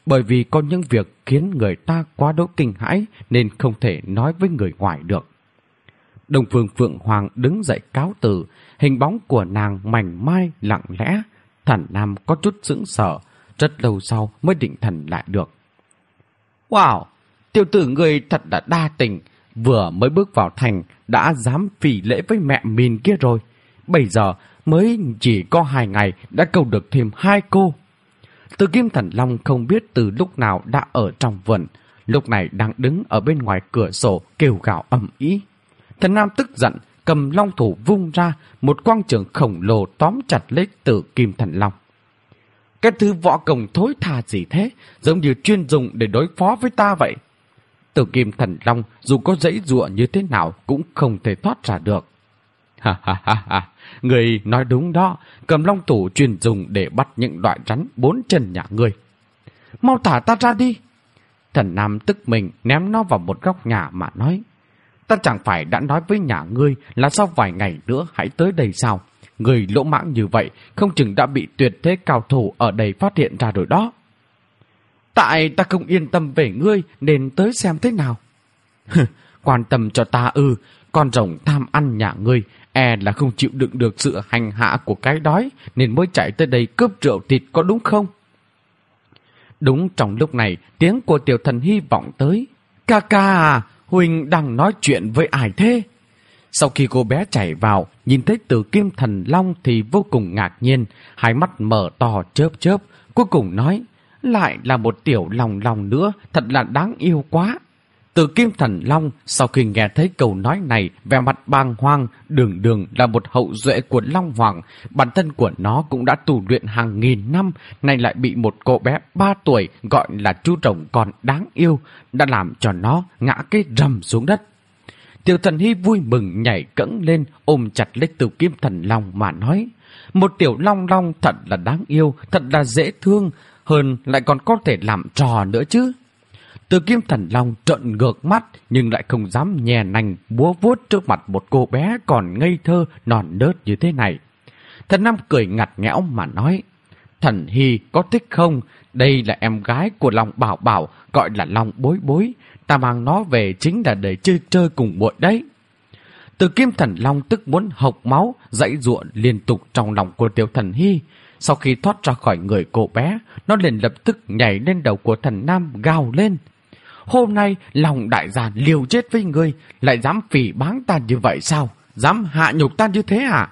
bởi vì có những việc khiến người ta quá đỗi kinh hãi nên không thể nói với người ngoài được. Đông Phương Phượng Hoàng đứng dậy cáo từ, hình bóng của nàng mảnh mai lặng lẽ. Thần Nam có chút sững sờ, rất lâu sau mới định thần lại được. Wow, tiểu tử người thật là đa tình, vừa mới bước vào thành đã dám phỉ lễ với mẹ mình kia rồi. Bây giờ mới chỉ có hai ngày đã câu được thêm hai cô. Từ Kim Thần Long không biết từ lúc nào đã ở trong vườn, lúc này đang đứng ở bên ngoài cửa sổ kêu gào ầm ĩ. Thần Nam tức giận, cầm long thủ vung ra, một quang trường khổng lồ tóm chặt lấy Tử Kim Thần Long. Cái thứ võ công thối tha gì thế, giống như chuyên dùng để đối phó với ta vậy. Tử Kim Thần Long dù có giãy giụa như thế nào cũng không thể thoát ra được. Ha ha ha ha, người nói đúng đó, cầm long thủ chuyên dùng để bắt những loại rắn bốn chân nhà người. Mau thả ta ra đi. Thần Nam tức mình ném nó vào một góc nhà mà nói. Ta chẳng phải đã nói với nhà ngươi là sau vài ngày nữa hãy tới đây sao? Người lỗ mãng như vậy không chừng đã bị tuyệt thế cao thủ ở đây phát hiện ra rồi đó. Tại ta không yên tâm về ngươi nên tới xem thế nào. Quan tâm cho ta ư, con rồng tham ăn nhà ngươi e là không chịu đựng được sự hành hạ của cái đói nên mới chạy tới đây cướp rượu thịt có đúng không? Đúng trong lúc này tiếng của Tiểu Thần Hy vọng tới. Ca ca à, Huỳnh đang nói chuyện với ai thế? Sau khi cô bé chạy vào, nhìn thấy Tử Kim Thần Long thì vô cùng ngạc nhiên, hai mắt mở to chớp chớp, cuối cùng nói, lại là một tiểu lòng lòng nữa, thật là đáng yêu quá. Tử Kim Thần Long sau khi nghe thấy câu nói này, vẻ mặt bàng hoàng, đường đường là một hậu duệ của Long Hoàng, bản thân của nó cũng đã tu luyện hàng nghìn năm, nay lại bị một cô bé ba tuổi gọi là chú rồng con đáng yêu, đã làm cho nó ngã cái rầm xuống đất. Tiểu Thần Hy vui mừng nhảy cẫng lên, ôm chặt lấy Tử Kim Thần Long mà nói, một tiểu long long thật là đáng yêu, thật là dễ thương, hơn lại còn có thể làm trò nữa chứ. Tử Kim Thần Long trợn ngược mắt nhưng lại không dám nhè nành búa vuốt trước mặt một cô bé còn ngây thơ non nớt như thế này. Thần Nam cười ngặt nghẽo mà nói, Thần Hy có thích không? Đây là em gái của Long Bảo Bảo, gọi là Long Bối Bối. Ta mang nó về chính là để chơi chơi cùng muội đấy. Tử Kim Thần Long tức muốn hộc máu, giãy giụa liên tục trong lòng của Tiểu Thần Hy. Sau khi thoát ra khỏi người cô bé, nó liền lập tức nhảy lên đầu của Thần Nam gào lên. Hôm nay lòng đại gia liều chết với ngươi, lại dám phỉ báng ta như vậy sao? Dám hạ nhục ta như thế à?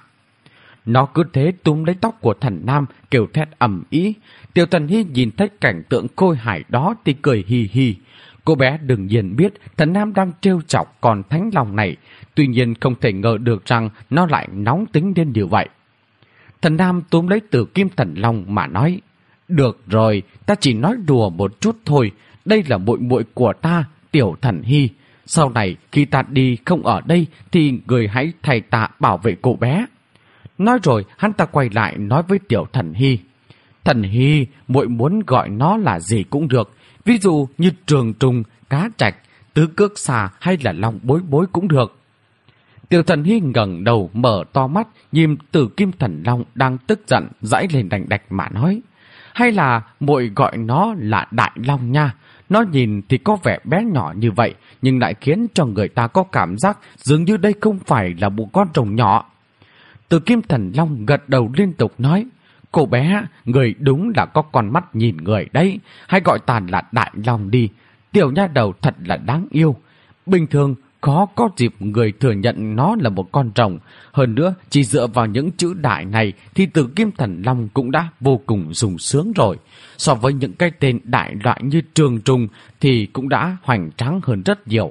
Nó cứ thế túm lấy tóc của Thần Nam kêu thét ầm ĩ. Tiểu Thần Hy nhìn thấy cảnh tượng khôi hài đó thì cười hì hì. Cô bé đương nhiên biết Thần Nam đang trêu chọc con thánh lòng này, tuy nhiên không thể ngờ được rằng nó lại nóng tính đến như vậy. Thần Nam túm lấy Tử Kim Thần Long mà nói, được rồi, ta chỉ nói đùa một chút thôi, đây là muội muội của ta, Tiểu Thần Hy. Sau này khi ta đi không ở đây thì người hãy thay ta bảo vệ cô bé. Nói rồi hắn ta quay lại nói với Tiểu Thần Hy, Thần Hy, muội muốn gọi nó là gì cũng được, ví dụ như Trường Trùng, Cá Trạch, Tứ Cước Xà hay là Long Bối Bối cũng được. Tiểu Thần Hy ngẩng đầu mở to mắt nhìn Tử Kim Thần Long đang tức giận giãy lên đành đạch mà nói, hay là muội gọi nó là Đại Long nha. Nó nhìn thì có vẻ bé nhỏ như vậy nhưng lại khiến cho người ta có cảm giác dường như đây không phải là một con rồng nhỏ. Tử Kim Thần Long gật đầu liên tục nói, cô bé, người đúng là có con mắt nhìn người đấy, hãy gọi ta là Đại Long đi. Tiểu nha đầu thật là đáng yêu. Bình thường khó có dịp người thừa nhận nó là một con rồng. Hơn nữa, chỉ dựa vào những chữ đại này thì Tử Kim Thần Long cũng đã vô cùng sung sướng rồi. So với những cái tên đại loại như Trường Trùng thì cũng đã hoành tráng hơn rất nhiều.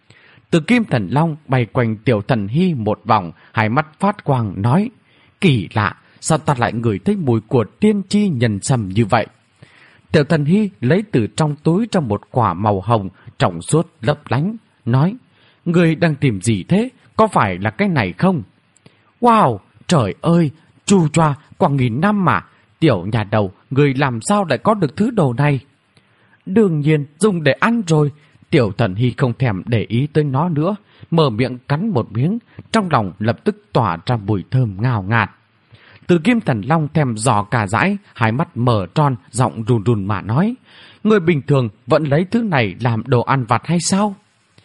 Tử Kim Thần Long bay quanh Tiểu Thần Hy một vòng, hai mắt phát quang nói, kỳ lạ, sao ta lại ngửi thấy mùi của tiên tri nhân sâm như vậy? Tiểu Thần Hy lấy từ trong túi ra một quả màu hồng trong suốt lấp lánh, nói, người đang tìm gì thế? Có phải là cái này không? Wow, trời ơi, chu choa, quả nghìn năm mà. Tiểu nhà đầu, người làm sao lại có được thứ đồ này? Đương nhiên dùng để ăn rồi. Tiểu Thần Hy không thèm để ý tới nó nữa, mở miệng cắn một miếng, trong lòng lập tức tỏa ra mùi thơm ngào ngạt. Từ Kim Thần Long thèm dò cả dãi, hai mắt mở tròn, giọng run run mà nói: người bình thường vẫn lấy thứ này làm đồ ăn vặt hay sao?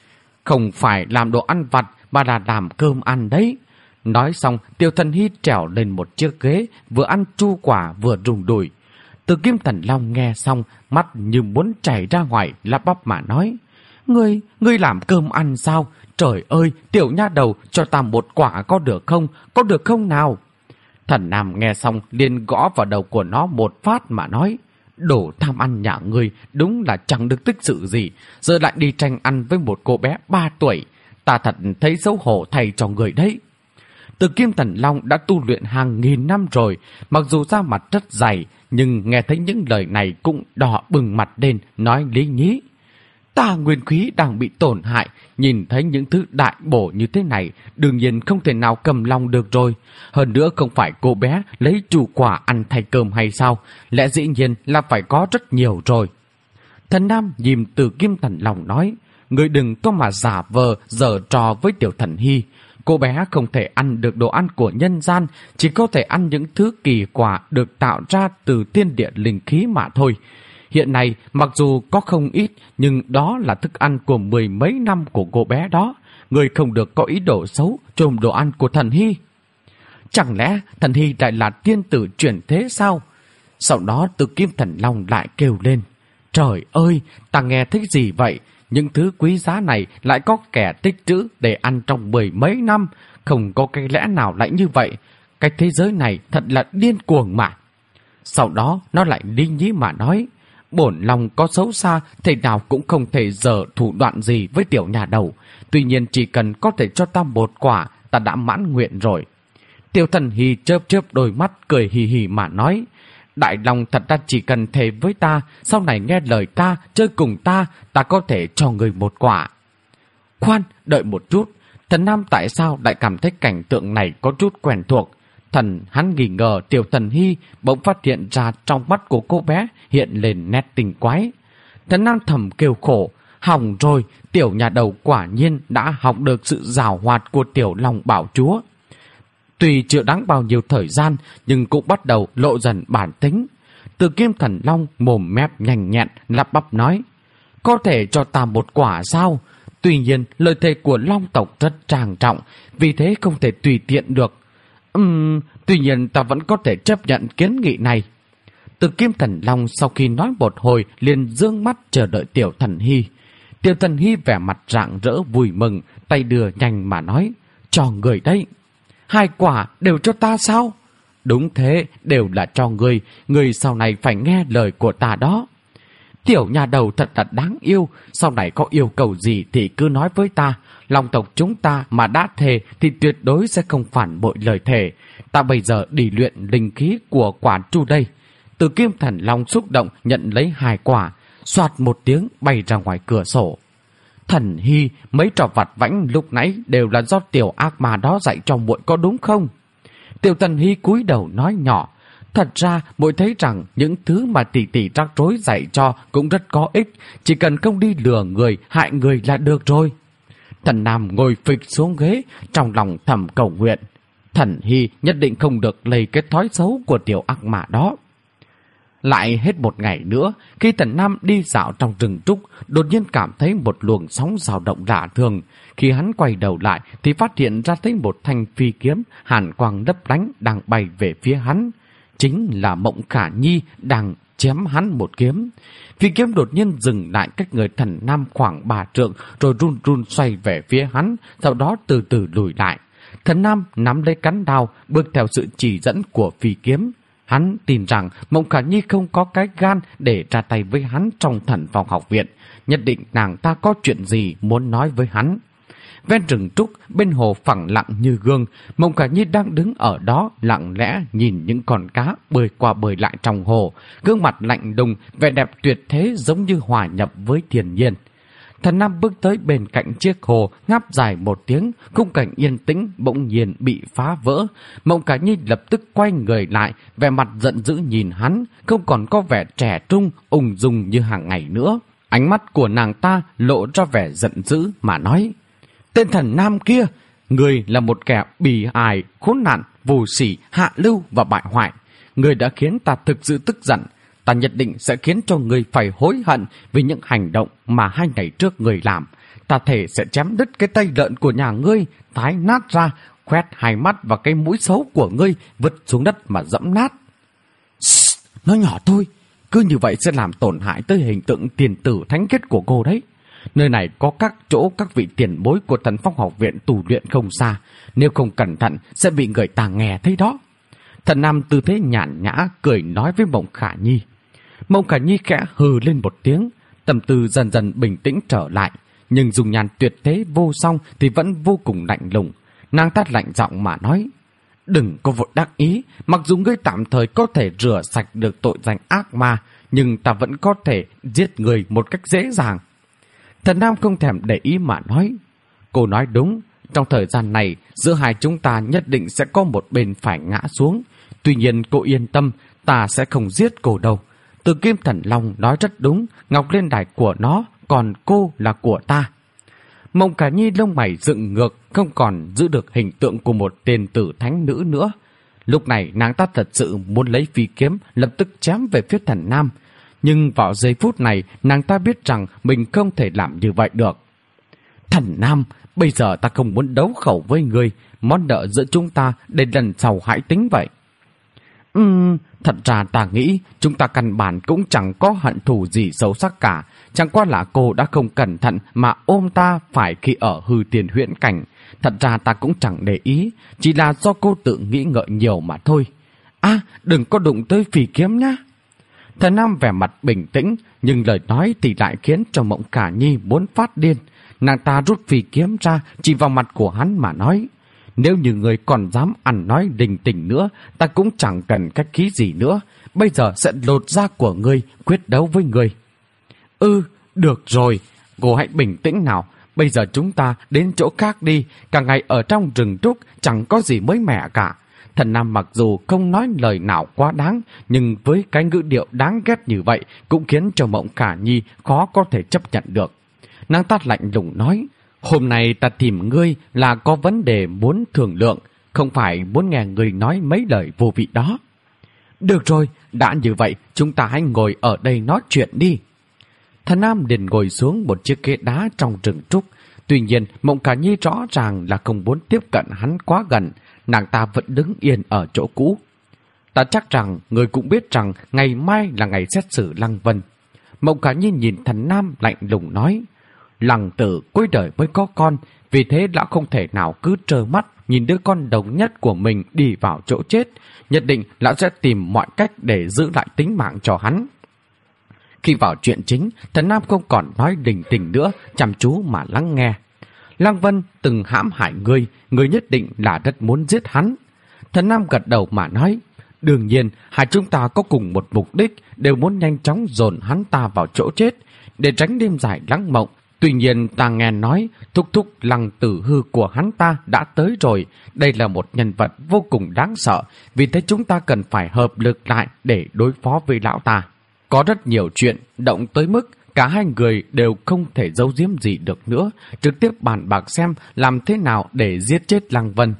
Không phải làm đồ ăn vặt mà là làm cơm ăn đấy. Nói xong, Tiểu Thần Hy trèo lên một chiếc ghế, vừa ăn chu quả vừa rung đùi. Từ Kim Thần Long nghe xong, mắt như muốn chảy ra ngoài, lắp bắp mà nói: Ngươi, ngươi làm cơm ăn sao? Trời ơi, tiểu nha đầu, cho ta một quả có được không? Có được không nào? Thần Nam nghe xong liền gõ vào đầu của nó một phát mà nói: đồ tham ăn nhà ngươi đúng là chẳng được tích sự gì, giờ lại đi tranh ăn với một cô bé ba tuổi. Ta thật thấy xấu hổ thay cho người đấy. Từ Kim Thần Long đã tu luyện hàng nghìn năm rồi, mặc dù da mặt rất dày, nhưng nghe thấy những lời này cũng đỏ bừng mặt lên, nói lý nhí: ta nguyên khí đang bị tổn hại, nhìn thấy những thứ đại bổ như thế này, đương nhiên không thể nào cầm lòng được rồi. Hơn nữa không phải cô bé lấy chu quả ăn thay cơm hay sao? Lẽ dĩ nhiên là phải có rất nhiều rồi. Thần Nam nhìn Từ Kim Thần Long nói: người đừng có mà giả vờ giở trò với Tiểu Thần Hy. Cô bé không thể ăn được đồ ăn của nhân gian, chỉ có thể ăn những thứ kỳ quả được tạo ra từ thiên địa linh khí mà thôi. Hiện nay, mặc dù có không ít, nhưng đó là thức ăn của mười mấy năm của cô bé đó. Người không được có ý đồ xấu trộm đồ ăn của Thần Hy. Chẳng lẽ Thần Hy lại là tiên tử chuyển thế sao? Sau đó Từ Kim Thần Long lại kêu lên: trời ơi, ta nghe thấy gì vậy? Những thứ quý giá này lại có kẻ tích trữ để ăn trong mười mấy năm. Không có cái lẽ nào lại như vậy. Cái thế giới này thật là điên cuồng mà. Sau đó nó lại lý nhí mà nói: bổn lòng có xấu xa, thế nào cũng không thể dở thủ đoạn gì với tiểu nhà đầu. Tuy nhiên chỉ cần có thể cho ta một quả, ta đã mãn nguyện rồi. Tiểu Thần Hy chớp chớp đôi mắt, cười hì hì mà nói: đại lòng thật ra chỉ cần thề với ta, sau này nghe lời ta, chơi cùng ta, ta có thể cho người một quả. Khoan, đợi một chút. Thần Nam tại sao lại cảm thấy cảnh tượng này có chút quen thuộc? Thần hắn nghi ngờ Tiểu Thần Hy, bỗng phát hiện ra trong mắt của cô bé hiện lên nét tình quái. Thần Nam thầm kêu khổ: hỏng rồi, tiểu nhà đầu quả nhiên đã học được sự giảo hoạt của Tiểu Long Bảo Chúa. Tuy chưa đáng bao nhiêu thời gian, nhưng cũng bắt đầu lộ dần bản tính. Từ Kim Thần Long mồm mép nhanh nhẹn, lắp bắp nói: có thể cho ta một quả sao? Tuy nhiên, lời thề của Long tộc rất trang trọng, vì thế không thể tùy tiện được. Ừm, tuy nhiên ta vẫn có thể chấp nhận kiến nghị này. Từ Kim Thần Long sau khi nói một hồi liền dương mắt chờ đợi Tiểu Thần Hy. Tiểu Thần Hy vẻ mặt rạng rỡ vui mừng, tay đưa nhanh mà nói: cho người đấy. Hai quả đều cho ta sao? Đúng thế, đều là cho ngươi. Ngươi sau này phải nghe lời của ta đó. Tiểu nhà đầu thật là đáng yêu. Sau này có yêu cầu gì thì cứ nói với ta. Long tộc chúng ta mà đã thề thì tuyệt đối sẽ không phản bội lời thề. Ta bây giờ đi luyện linh khí của quả chu đây. Từ Kim Thần Long xúc động nhận lấy hai quả, xoạt một tiếng bay ra ngoài cửa sổ. Thần Hy, mấy trò vặt vãnh lúc nãy đều là do tiểu ác ma đó dạy cho muội có đúng không? Tiểu Thần Hy cúi đầu nói nhỏ: thật ra muội thấy rằng những thứ mà tỷ tỷ rắc rối dạy cho cũng rất có ích, chỉ cần không đi lừa người, hại người là được rồi. Thần Nam ngồi phịch xuống ghế, trong lòng thầm cầu nguyện: Thần Hy nhất định không được lấy cái thói xấu của tiểu ác ma đó. Lại hết một ngày nữa, khi Thần Nam đi dạo trong rừng trúc, đột nhiên cảm thấy một luồng sóng dao động lạ thường. Khi hắn quay đầu lại thì phát hiện ra thấy một thanh phi kiếm hàn quang lấp lánh đang bay về phía hắn. Chính là Mộng Khả Nhi đang chém hắn một kiếm. Phi kiếm đột nhiên dừng lại cách người Thần Nam khoảng ba trượng, rồi run run xoay về phía hắn, sau đó từ từ lùi lại. Thần Nam nắm lấy cán đao, bước theo sự chỉ dẫn của phi kiếm. Hắn tin rằng Mộng Khả Nhi không có cái gan để ra tay với hắn trong Thần Phong học viện. Nhất định nàng ta có chuyện gì muốn nói với hắn. Ven rừng trúc, bên hồ phẳng lặng như gương, Mộng Khả Nhi đang đứng ở đó lặng lẽ nhìn những con cá bơi qua bơi lại trong hồ. Gương mặt lạnh lùng, vẻ đẹp tuyệt thế giống như hòa nhập với thiên nhiên. Thần Nam bước tới bên cạnh chiếc hồ, ngáp dài một tiếng, khung cảnh yên tĩnh bỗng nhiên bị phá vỡ. Mộng Khả Nhi lập tức quay người lại, vẻ mặt giận dữ nhìn hắn, không còn có vẻ trẻ trung, ung dung như hàng ngày nữa. Ánh mắt của nàng ta lộ ra vẻ giận dữ mà nói: tên Thần Nam kia, người là một kẻ bỉ ài, khốn nạn, vô sỉ, hạ lưu và bại hoại. Ngươi đã khiến ta thực sự tức giận. Ta nhất định sẽ khiến cho ngươi phải hối hận vì những hành động mà hai ngày trước ngươi làm. Ta thể sẽ chém đứt cái tay lợn của nhà ngươi, tái nát ra, khoét hai mắt và cái mũi xấu của ngươi vứt xuống đất mà dẫm nát. Shhh, nói nhỏ thôi, cứ như vậy sẽ làm tổn hại tới hình tượng tiền tử thánh khiết của cô đấy. Nơi này có các chỗ các vị tiền bối của Thần Phong học viện tu luyện không xa, nếu không cẩn thận sẽ bị người ta nghe thấy đó. Thần Nam tư thế nhàn nhã cười nói với Mộng Khả Nhi. Mộng Khả Nhi khẽ hừ lên một tiếng, tâm tư dần dần bình tĩnh trở lại, nhưng dùng nhàn tuyệt thế vô song thì vẫn vô cùng lạnh lùng. Nàng ta lạnh giọng mà nói: đừng có vội đắc ý, mặc dù ngươi tạm thời có thể rửa sạch được tội danh ác ma, nhưng ta vẫn có thể giết người một cách dễ dàng. Thần Nam không thèm để ý mà nói: cô nói đúng, trong thời gian này giữa hai chúng ta nhất định sẽ có một bên phải ngã xuống. Tuy nhiên cô yên tâm, ta sẽ không giết cô đâu. Từ Kim Thần Long nói rất đúng, ngọc lên đài của nó, còn cô là của ta. Mộng Khả Nhi lông mày dựng ngược, không còn giữ được hình tượng của một tên tử thánh nữ nữa. Lúc này nàng ta thật sự muốn lấy phi kiếm lập tức chém về phía Thần Nam. Nhưng vào giây phút này nàng ta biết rằng mình không thể làm như vậy được. Thần Nam, bây giờ ta không muốn đấu khẩu với ngươi, món nợ giữa chúng ta để lần sau hãy tính vậy. Ừm, thật ra ta nghĩ chúng ta căn bản cũng chẳng có hận thù gì sâu sắc cả. Chẳng qua là cô đã không cẩn thận mà ôm ta phải khi ở hư tiền huyễn cảnh. Thật ra ta cũng chẳng để ý, chỉ là do cô tự nghĩ ngợi nhiều mà thôi. À, đừng có đụng tới phi kiếm nhá. Thần Nam vẻ mặt bình tĩnh, nhưng lời nói thì lại khiến cho Mộng Khả Nhi muốn phát điên. Nàng ta rút phi kiếm ra, chỉ vào mặt của hắn mà nói: nếu như người còn dám ăn nói đình tỉnh nữa, ta cũng chẳng cần cách khí gì nữa. Bây giờ sẽ lột da của ngươi, quyết đấu với ngươi. Ừ, được rồi, cô hãy bình tĩnh nào. Bây giờ chúng ta đến chỗ khác đi. Cả ngày ở trong rừng trúc chẳng có gì mới mẻ cả. Thần Nam mặc dù không nói lời nào quá đáng, nhưng với cái ngữ điệu đáng ghét như vậy cũng khiến cho Mộng Khả Nhi khó có thể chấp nhận được. Nàng ta lạnh lùng nói: hôm nay ta tìm ngươi là có vấn đề muốn thương lượng, không phải muốn nghe ngươi nói mấy lời vô vị đó. Được rồi, đã như vậy chúng ta hãy ngồi ở đây nói chuyện đi. Thần Nam liền ngồi xuống một chiếc ghế đá trong rừng trúc. Tuy nhiên Mộng Khả Nhi rõ ràng là không muốn tiếp cận hắn quá gần. Nàng ta vẫn đứng yên ở chỗ cũ. Ta chắc rằng người cũng biết rằng ngày mai là ngày xét xử Lăng Vân. Mộng Khả Nhi nhìn Thần Nam lạnh lùng nói: Lăng tử cuối đời mới có con, vì thế lão không thể nào cứ trơ mắt nhìn đứa con đồng nhất của mình đi vào chỗ chết. Nhất định lão sẽ tìm mọi cách để giữ lại tính mạng cho hắn. Khi vào chuyện chính, Thần Nam không còn nói đình tình nữa, chăm chú mà lắng nghe. Lăng Vân từng hãm hại ngươi, ngươi nhất định là rất muốn giết hắn. Thần Nam gật đầu mà nói: đương nhiên, hai chúng ta có cùng một mục đích, đều muốn nhanh chóng dồn hắn ta vào chỗ chết, để tránh đêm dài lắng mộng. Tuy nhiên ta nghe nói thúc thúc Lăng Tử Hư của hắn ta đã tới rồi. Đây là một nhân vật vô cùng đáng sợ, vì thế chúng ta cần phải hợp lực lại để đối phó với lão ta. Có rất nhiều chuyện động tới mức cả hai người đều không thể giấu giếm gì được nữa, trực tiếp bàn bạc xem làm thế nào để giết chết Lăng Vân.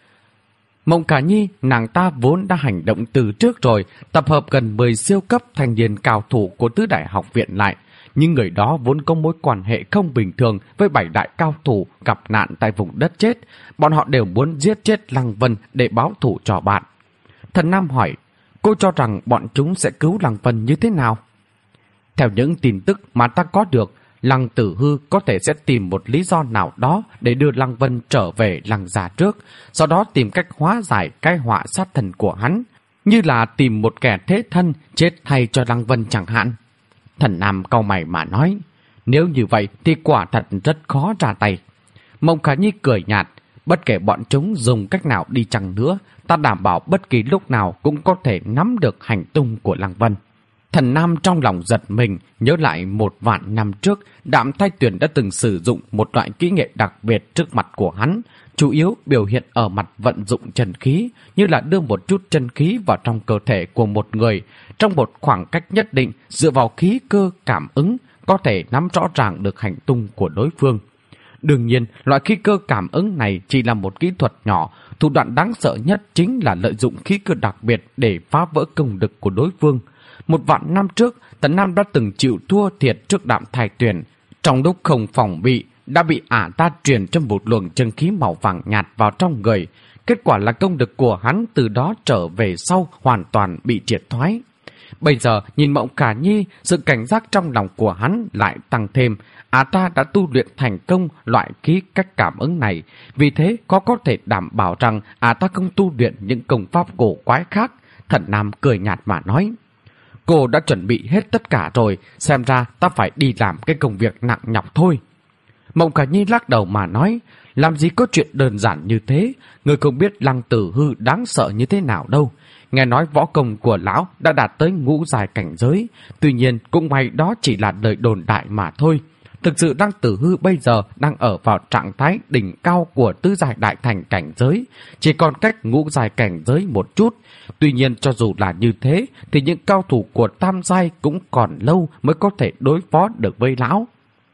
Mộng Khả Nhi, nàng ta vốn đã hành động từ trước rồi, tập hợp gần mười siêu cấp thanh niên cao thủ của tứ đại học viện lại. Nhưng người đó vốn có mối quan hệ không bình thường với bảy đại cao thủ gặp nạn tại vùng đất chết. Bọn họ đều muốn giết chết Lăng Vân để báo thù cho bạn. Thần Nam hỏi: cô cho rằng bọn chúng sẽ cứu Lăng Vân như thế nào? Theo những tin tức mà ta có được, Lăng Tử Hư có thể sẽ tìm một lý do nào đó để đưa Lăng Vân trở về Lăng gia trước, sau đó tìm cách hóa giải cái họa sát thần của hắn, như là tìm một kẻ thế thân chết thay cho Lăng Vân chẳng hạn. Thần Nam cau mày mà nói: nếu như vậy thì quả thật rất khó ra tay. Mộng Khả Nhi cười nhạt: bất kể bọn chúng dùng cách nào đi chăng nữa, ta đảm bảo bất kỳ lúc nào cũng có thể nắm được hành tung của Lăng Vân. Thần Nam trong lòng giật mình, nhớ lại một vạn năm trước, Đạm Thai Tuyền đã từng sử dụng một loại kỹ nghệ đặc biệt trước mặt của hắn, chủ yếu biểu hiện ở mặt vận dụng chân khí, như là đưa một chút chân khí vào trong cơ thể của một người, trong một khoảng cách nhất định, dựa vào khí cơ cảm ứng, có thể nắm rõ ràng được hành tung của đối phương. Đương nhiên, loại khí cơ cảm ứng này chỉ là một kỹ thuật nhỏ, thủ đoạn đáng sợ nhất chính là lợi dụng khí cơ đặc biệt để phá vỡ công lực của đối phương. Một vạn năm trước, Tần Nam đã từng chịu thua thiệt trước Đạm Thải Tuyền. Trong lúc không phòng bị, đã bị ả ta truyền cho một luồng chân khí màu vàng nhạt vào trong người. Kết quả là công lực của hắn từ đó trở về sau hoàn toàn bị triệt thoái. Bây giờ nhìn Mộng Khả Nhi, sự cảnh giác trong lòng của hắn lại tăng thêm. Ả ta đã tu luyện thành công loại khí cách cảm ứng này, vì thế có có thể đảm bảo rằng ả ta không tu luyện những công pháp cổ quái khác. Thần Nam cười nhạt mà nói: cô đã chuẩn bị hết tất cả rồi, xem ra ta phải đi làm cái công việc nặng nhọc thôi. Mộng Khả Nhi lắc đầu mà nói: làm gì có chuyện đơn giản như thế, người không biết Lăng Tử Hư đáng sợ như thế nào đâu. Nghe nói võ công của lão đã đạt tới ngũ giai cảnh giới, tuy nhiên cũng may đó chỉ là lời đồn đại mà thôi. Thực sự Lăng Tử Hư bây giờ đang ở vào trạng thái đỉnh cao của tứ giai đại thành cảnh giới, chỉ còn cách ngũ giai cảnh giới một chút. Tuy nhiên cho dù là như thế thì những cao thủ của tam giai cũng còn lâu mới có thể đối phó được với lão.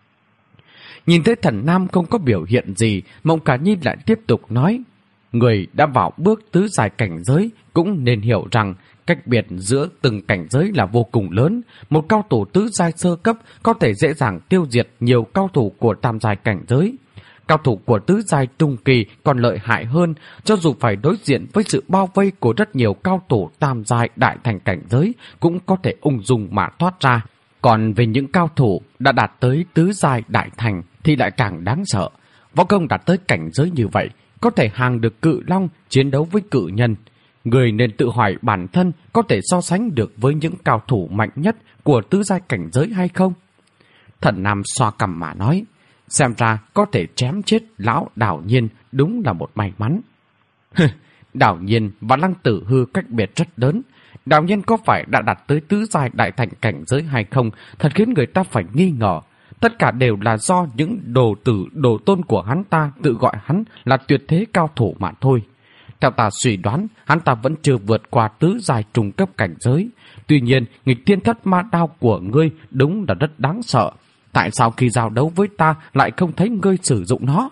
Nhìn thấy Thần Nam không có biểu hiện gì, Mộng Khả Nhi lại tiếp tục nói: người đã vào bước tứ giai cảnh giới cũng nên hiểu rằng cách biệt giữa từng cảnh giới là vô cùng lớn. Một cao thủ tứ giai sơ cấp có thể dễ dàng tiêu diệt nhiều cao thủ của tam giai cảnh giới. Cao thủ của tứ giai trung kỳ còn lợi hại hơn, cho dù phải đối diện với sự bao vây của rất nhiều cao thủ tam giai đại thành cảnh giới cũng có thể ung dung mà thoát ra. Còn về những cao thủ đã đạt tới tứ giai đại thành thì lại càng đáng sợ. Võ công đạt tới cảnh giới như vậy có thể hàng được cự long chiến đấu với cự nhân. Người nên tự hỏi bản thân có thể so sánh được với những cao thủ mạnh nhất của tứ giai cảnh giới hay không? Thần Nam xoa cằm mà nói: xem ra có thể chém chết lão Đào Nhiên đúng là một may mắn. Đào Nhiên và Lăng Tử Hư cách biệt rất lớn. Đào Nhiên có phải đã đạt tới tứ giai đại thành cảnh giới hay không thật khiến người ta phải nghi ngờ. Tất cả đều là do những đồ tử đồ tôn của hắn ta tự gọi hắn là tuyệt thế cao thủ mà thôi. Theo ta suy đoán, hắn ta vẫn chưa vượt qua tứ giai trung cấp cảnh giới. Tuy nhiên, nghịch thiên thất ma đao của ngươi đúng là rất đáng sợ. Tại sao khi giao đấu với ta lại không thấy ngươi sử dụng nó?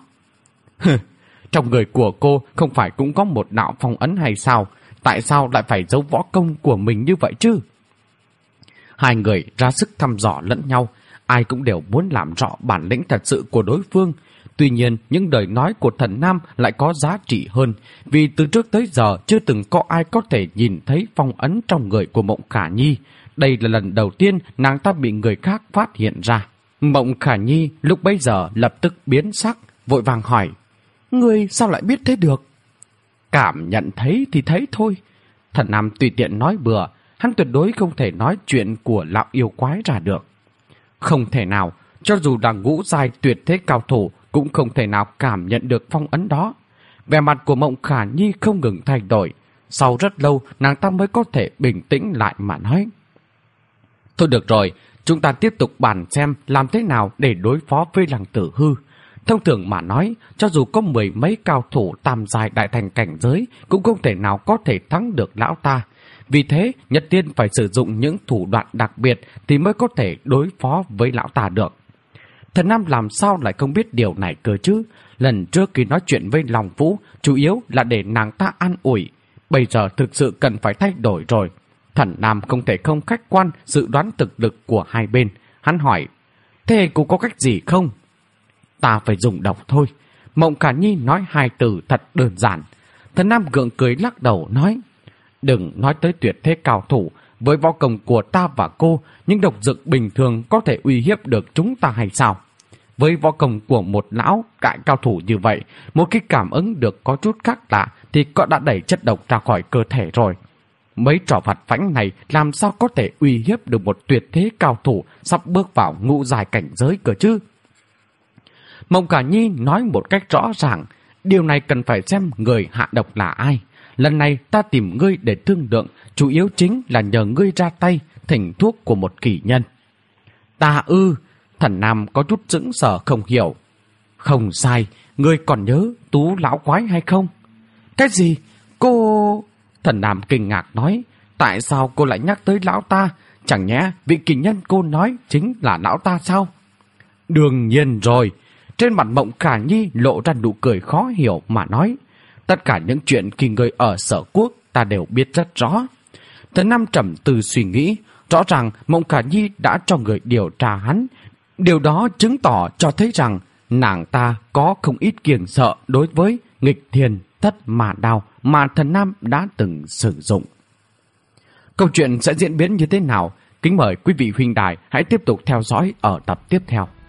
Trong người của cô không phải cũng có một đạo phong ấn hay sao? Tại sao lại phải giấu võ công của mình như vậy chứ? Hai người ra sức thăm dò lẫn nhau, ai cũng đều muốn làm rõ bản lĩnh thật sự của đối phương. Tuy nhiên, những lời nói của Thần Nam lại có giá trị hơn, vì từ trước tới giờ chưa từng có ai có thể nhìn thấy phong ấn trong người của Mộng Khả Nhi. Đây là lần đầu tiên nàng ta bị người khác phát hiện ra. Mộng Khả Nhi lúc bấy giờ lập tức biến sắc, vội vàng hỏi: ngươi sao lại biết thế được? Cảm nhận thấy thì thấy thôi. Thần Nam tùy tiện nói bừa, hắn tuyệt đối không thể nói chuyện của lão yêu quái ra được. Không thể nào, cho dù là ngũ giai tuyệt thế cao thủ cũng không thể nào cảm nhận được phong ấn đó. Vẻ mặt của Mộng Khả Nhi không ngừng thay đổi. Sau rất lâu, nàng ta mới có thể bình tĩnh lại mà nói: thôi được rồi, chúng ta tiếp tục bàn xem làm thế nào để đối phó với Lăng Tử Hư. Thông thường mà nói, cho dù có mười mấy cao thủ tam giai đại thành cảnh giới cũng không thể nào có thể thắng được lão ta. Vì thế, nhất tiên phải sử dụng những thủ đoạn đặc biệt thì mới có thể đối phó với lão ta được. Thần Nam làm sao lại không biết điều này cơ chứ? Lần trước khi nói chuyện với Long Vũ, chủ yếu là để nàng ta an ủi. Bây giờ thực sự cần phải thay đổi rồi. Thần Nam không thể không khách quan dự đoán thực lực của hai bên. Hắn hỏi: thế cô có cách gì không? Ta phải dùng độc thôi. Mộng Khả Nhi nói hai từ thật đơn giản. Thần Nam gượng cười lắc đầu nói: đừng nói tới tuyệt thế cao thủ. Với võ công của ta và cô, những độc dược bình thường có thể uy hiếp được chúng ta hay sao? Với võ công của một lão đại cao thủ như vậy, một khi cảm ứng được có chút khác lạ thì có đã đẩy chất độc ra khỏi cơ thể rồi. Mấy trò vặt vãnh này làm sao có thể uy hiếp được một tuyệt thế cao thủ sắp bước vào ngũ giai cảnh giới cơ chứ? Mộng Khả Nhi nói một cách rõ ràng: điều này cần phải xem người hạ độc là ai. Lần này ta tìm ngươi để thương lượng, chủ yếu chính là nhờ ngươi ra tay thỉnh thuốc của một kỳ nhân. Ta ư? Thần Nam có chút sững sờ không hiểu. Không sai, ngươi còn nhớ Tú lão quái hay không? Cái gì? Cô... Thần Nam kinh ngạc nói: tại sao cô lại nhắc tới lão ta? Chẳng nhẽ vị kỳ nhân cô nói chính là lão ta sao? Đương nhiên rồi. Trên mặt Mộng Khả Nhi lộ ra nụ cười khó hiểu mà nói: Tất cả những chuyện khi người ở Sở Quốc ta đều biết rất rõ. Thần Nam trầm tư suy nghĩ, rõ ràng Mộng Khả Nhi đã cho người điều tra hắn. Điều đó chứng tỏ cho thấy rằng nàng ta có không ít kiêng sợ đối với nghịch thiên thất mà đao mà thần Nam đã từng sử dụng. Câu chuyện sẽ diễn biến như thế nào? Kính mời quý vị huynh đài hãy tiếp tục theo dõi ở tập tiếp theo.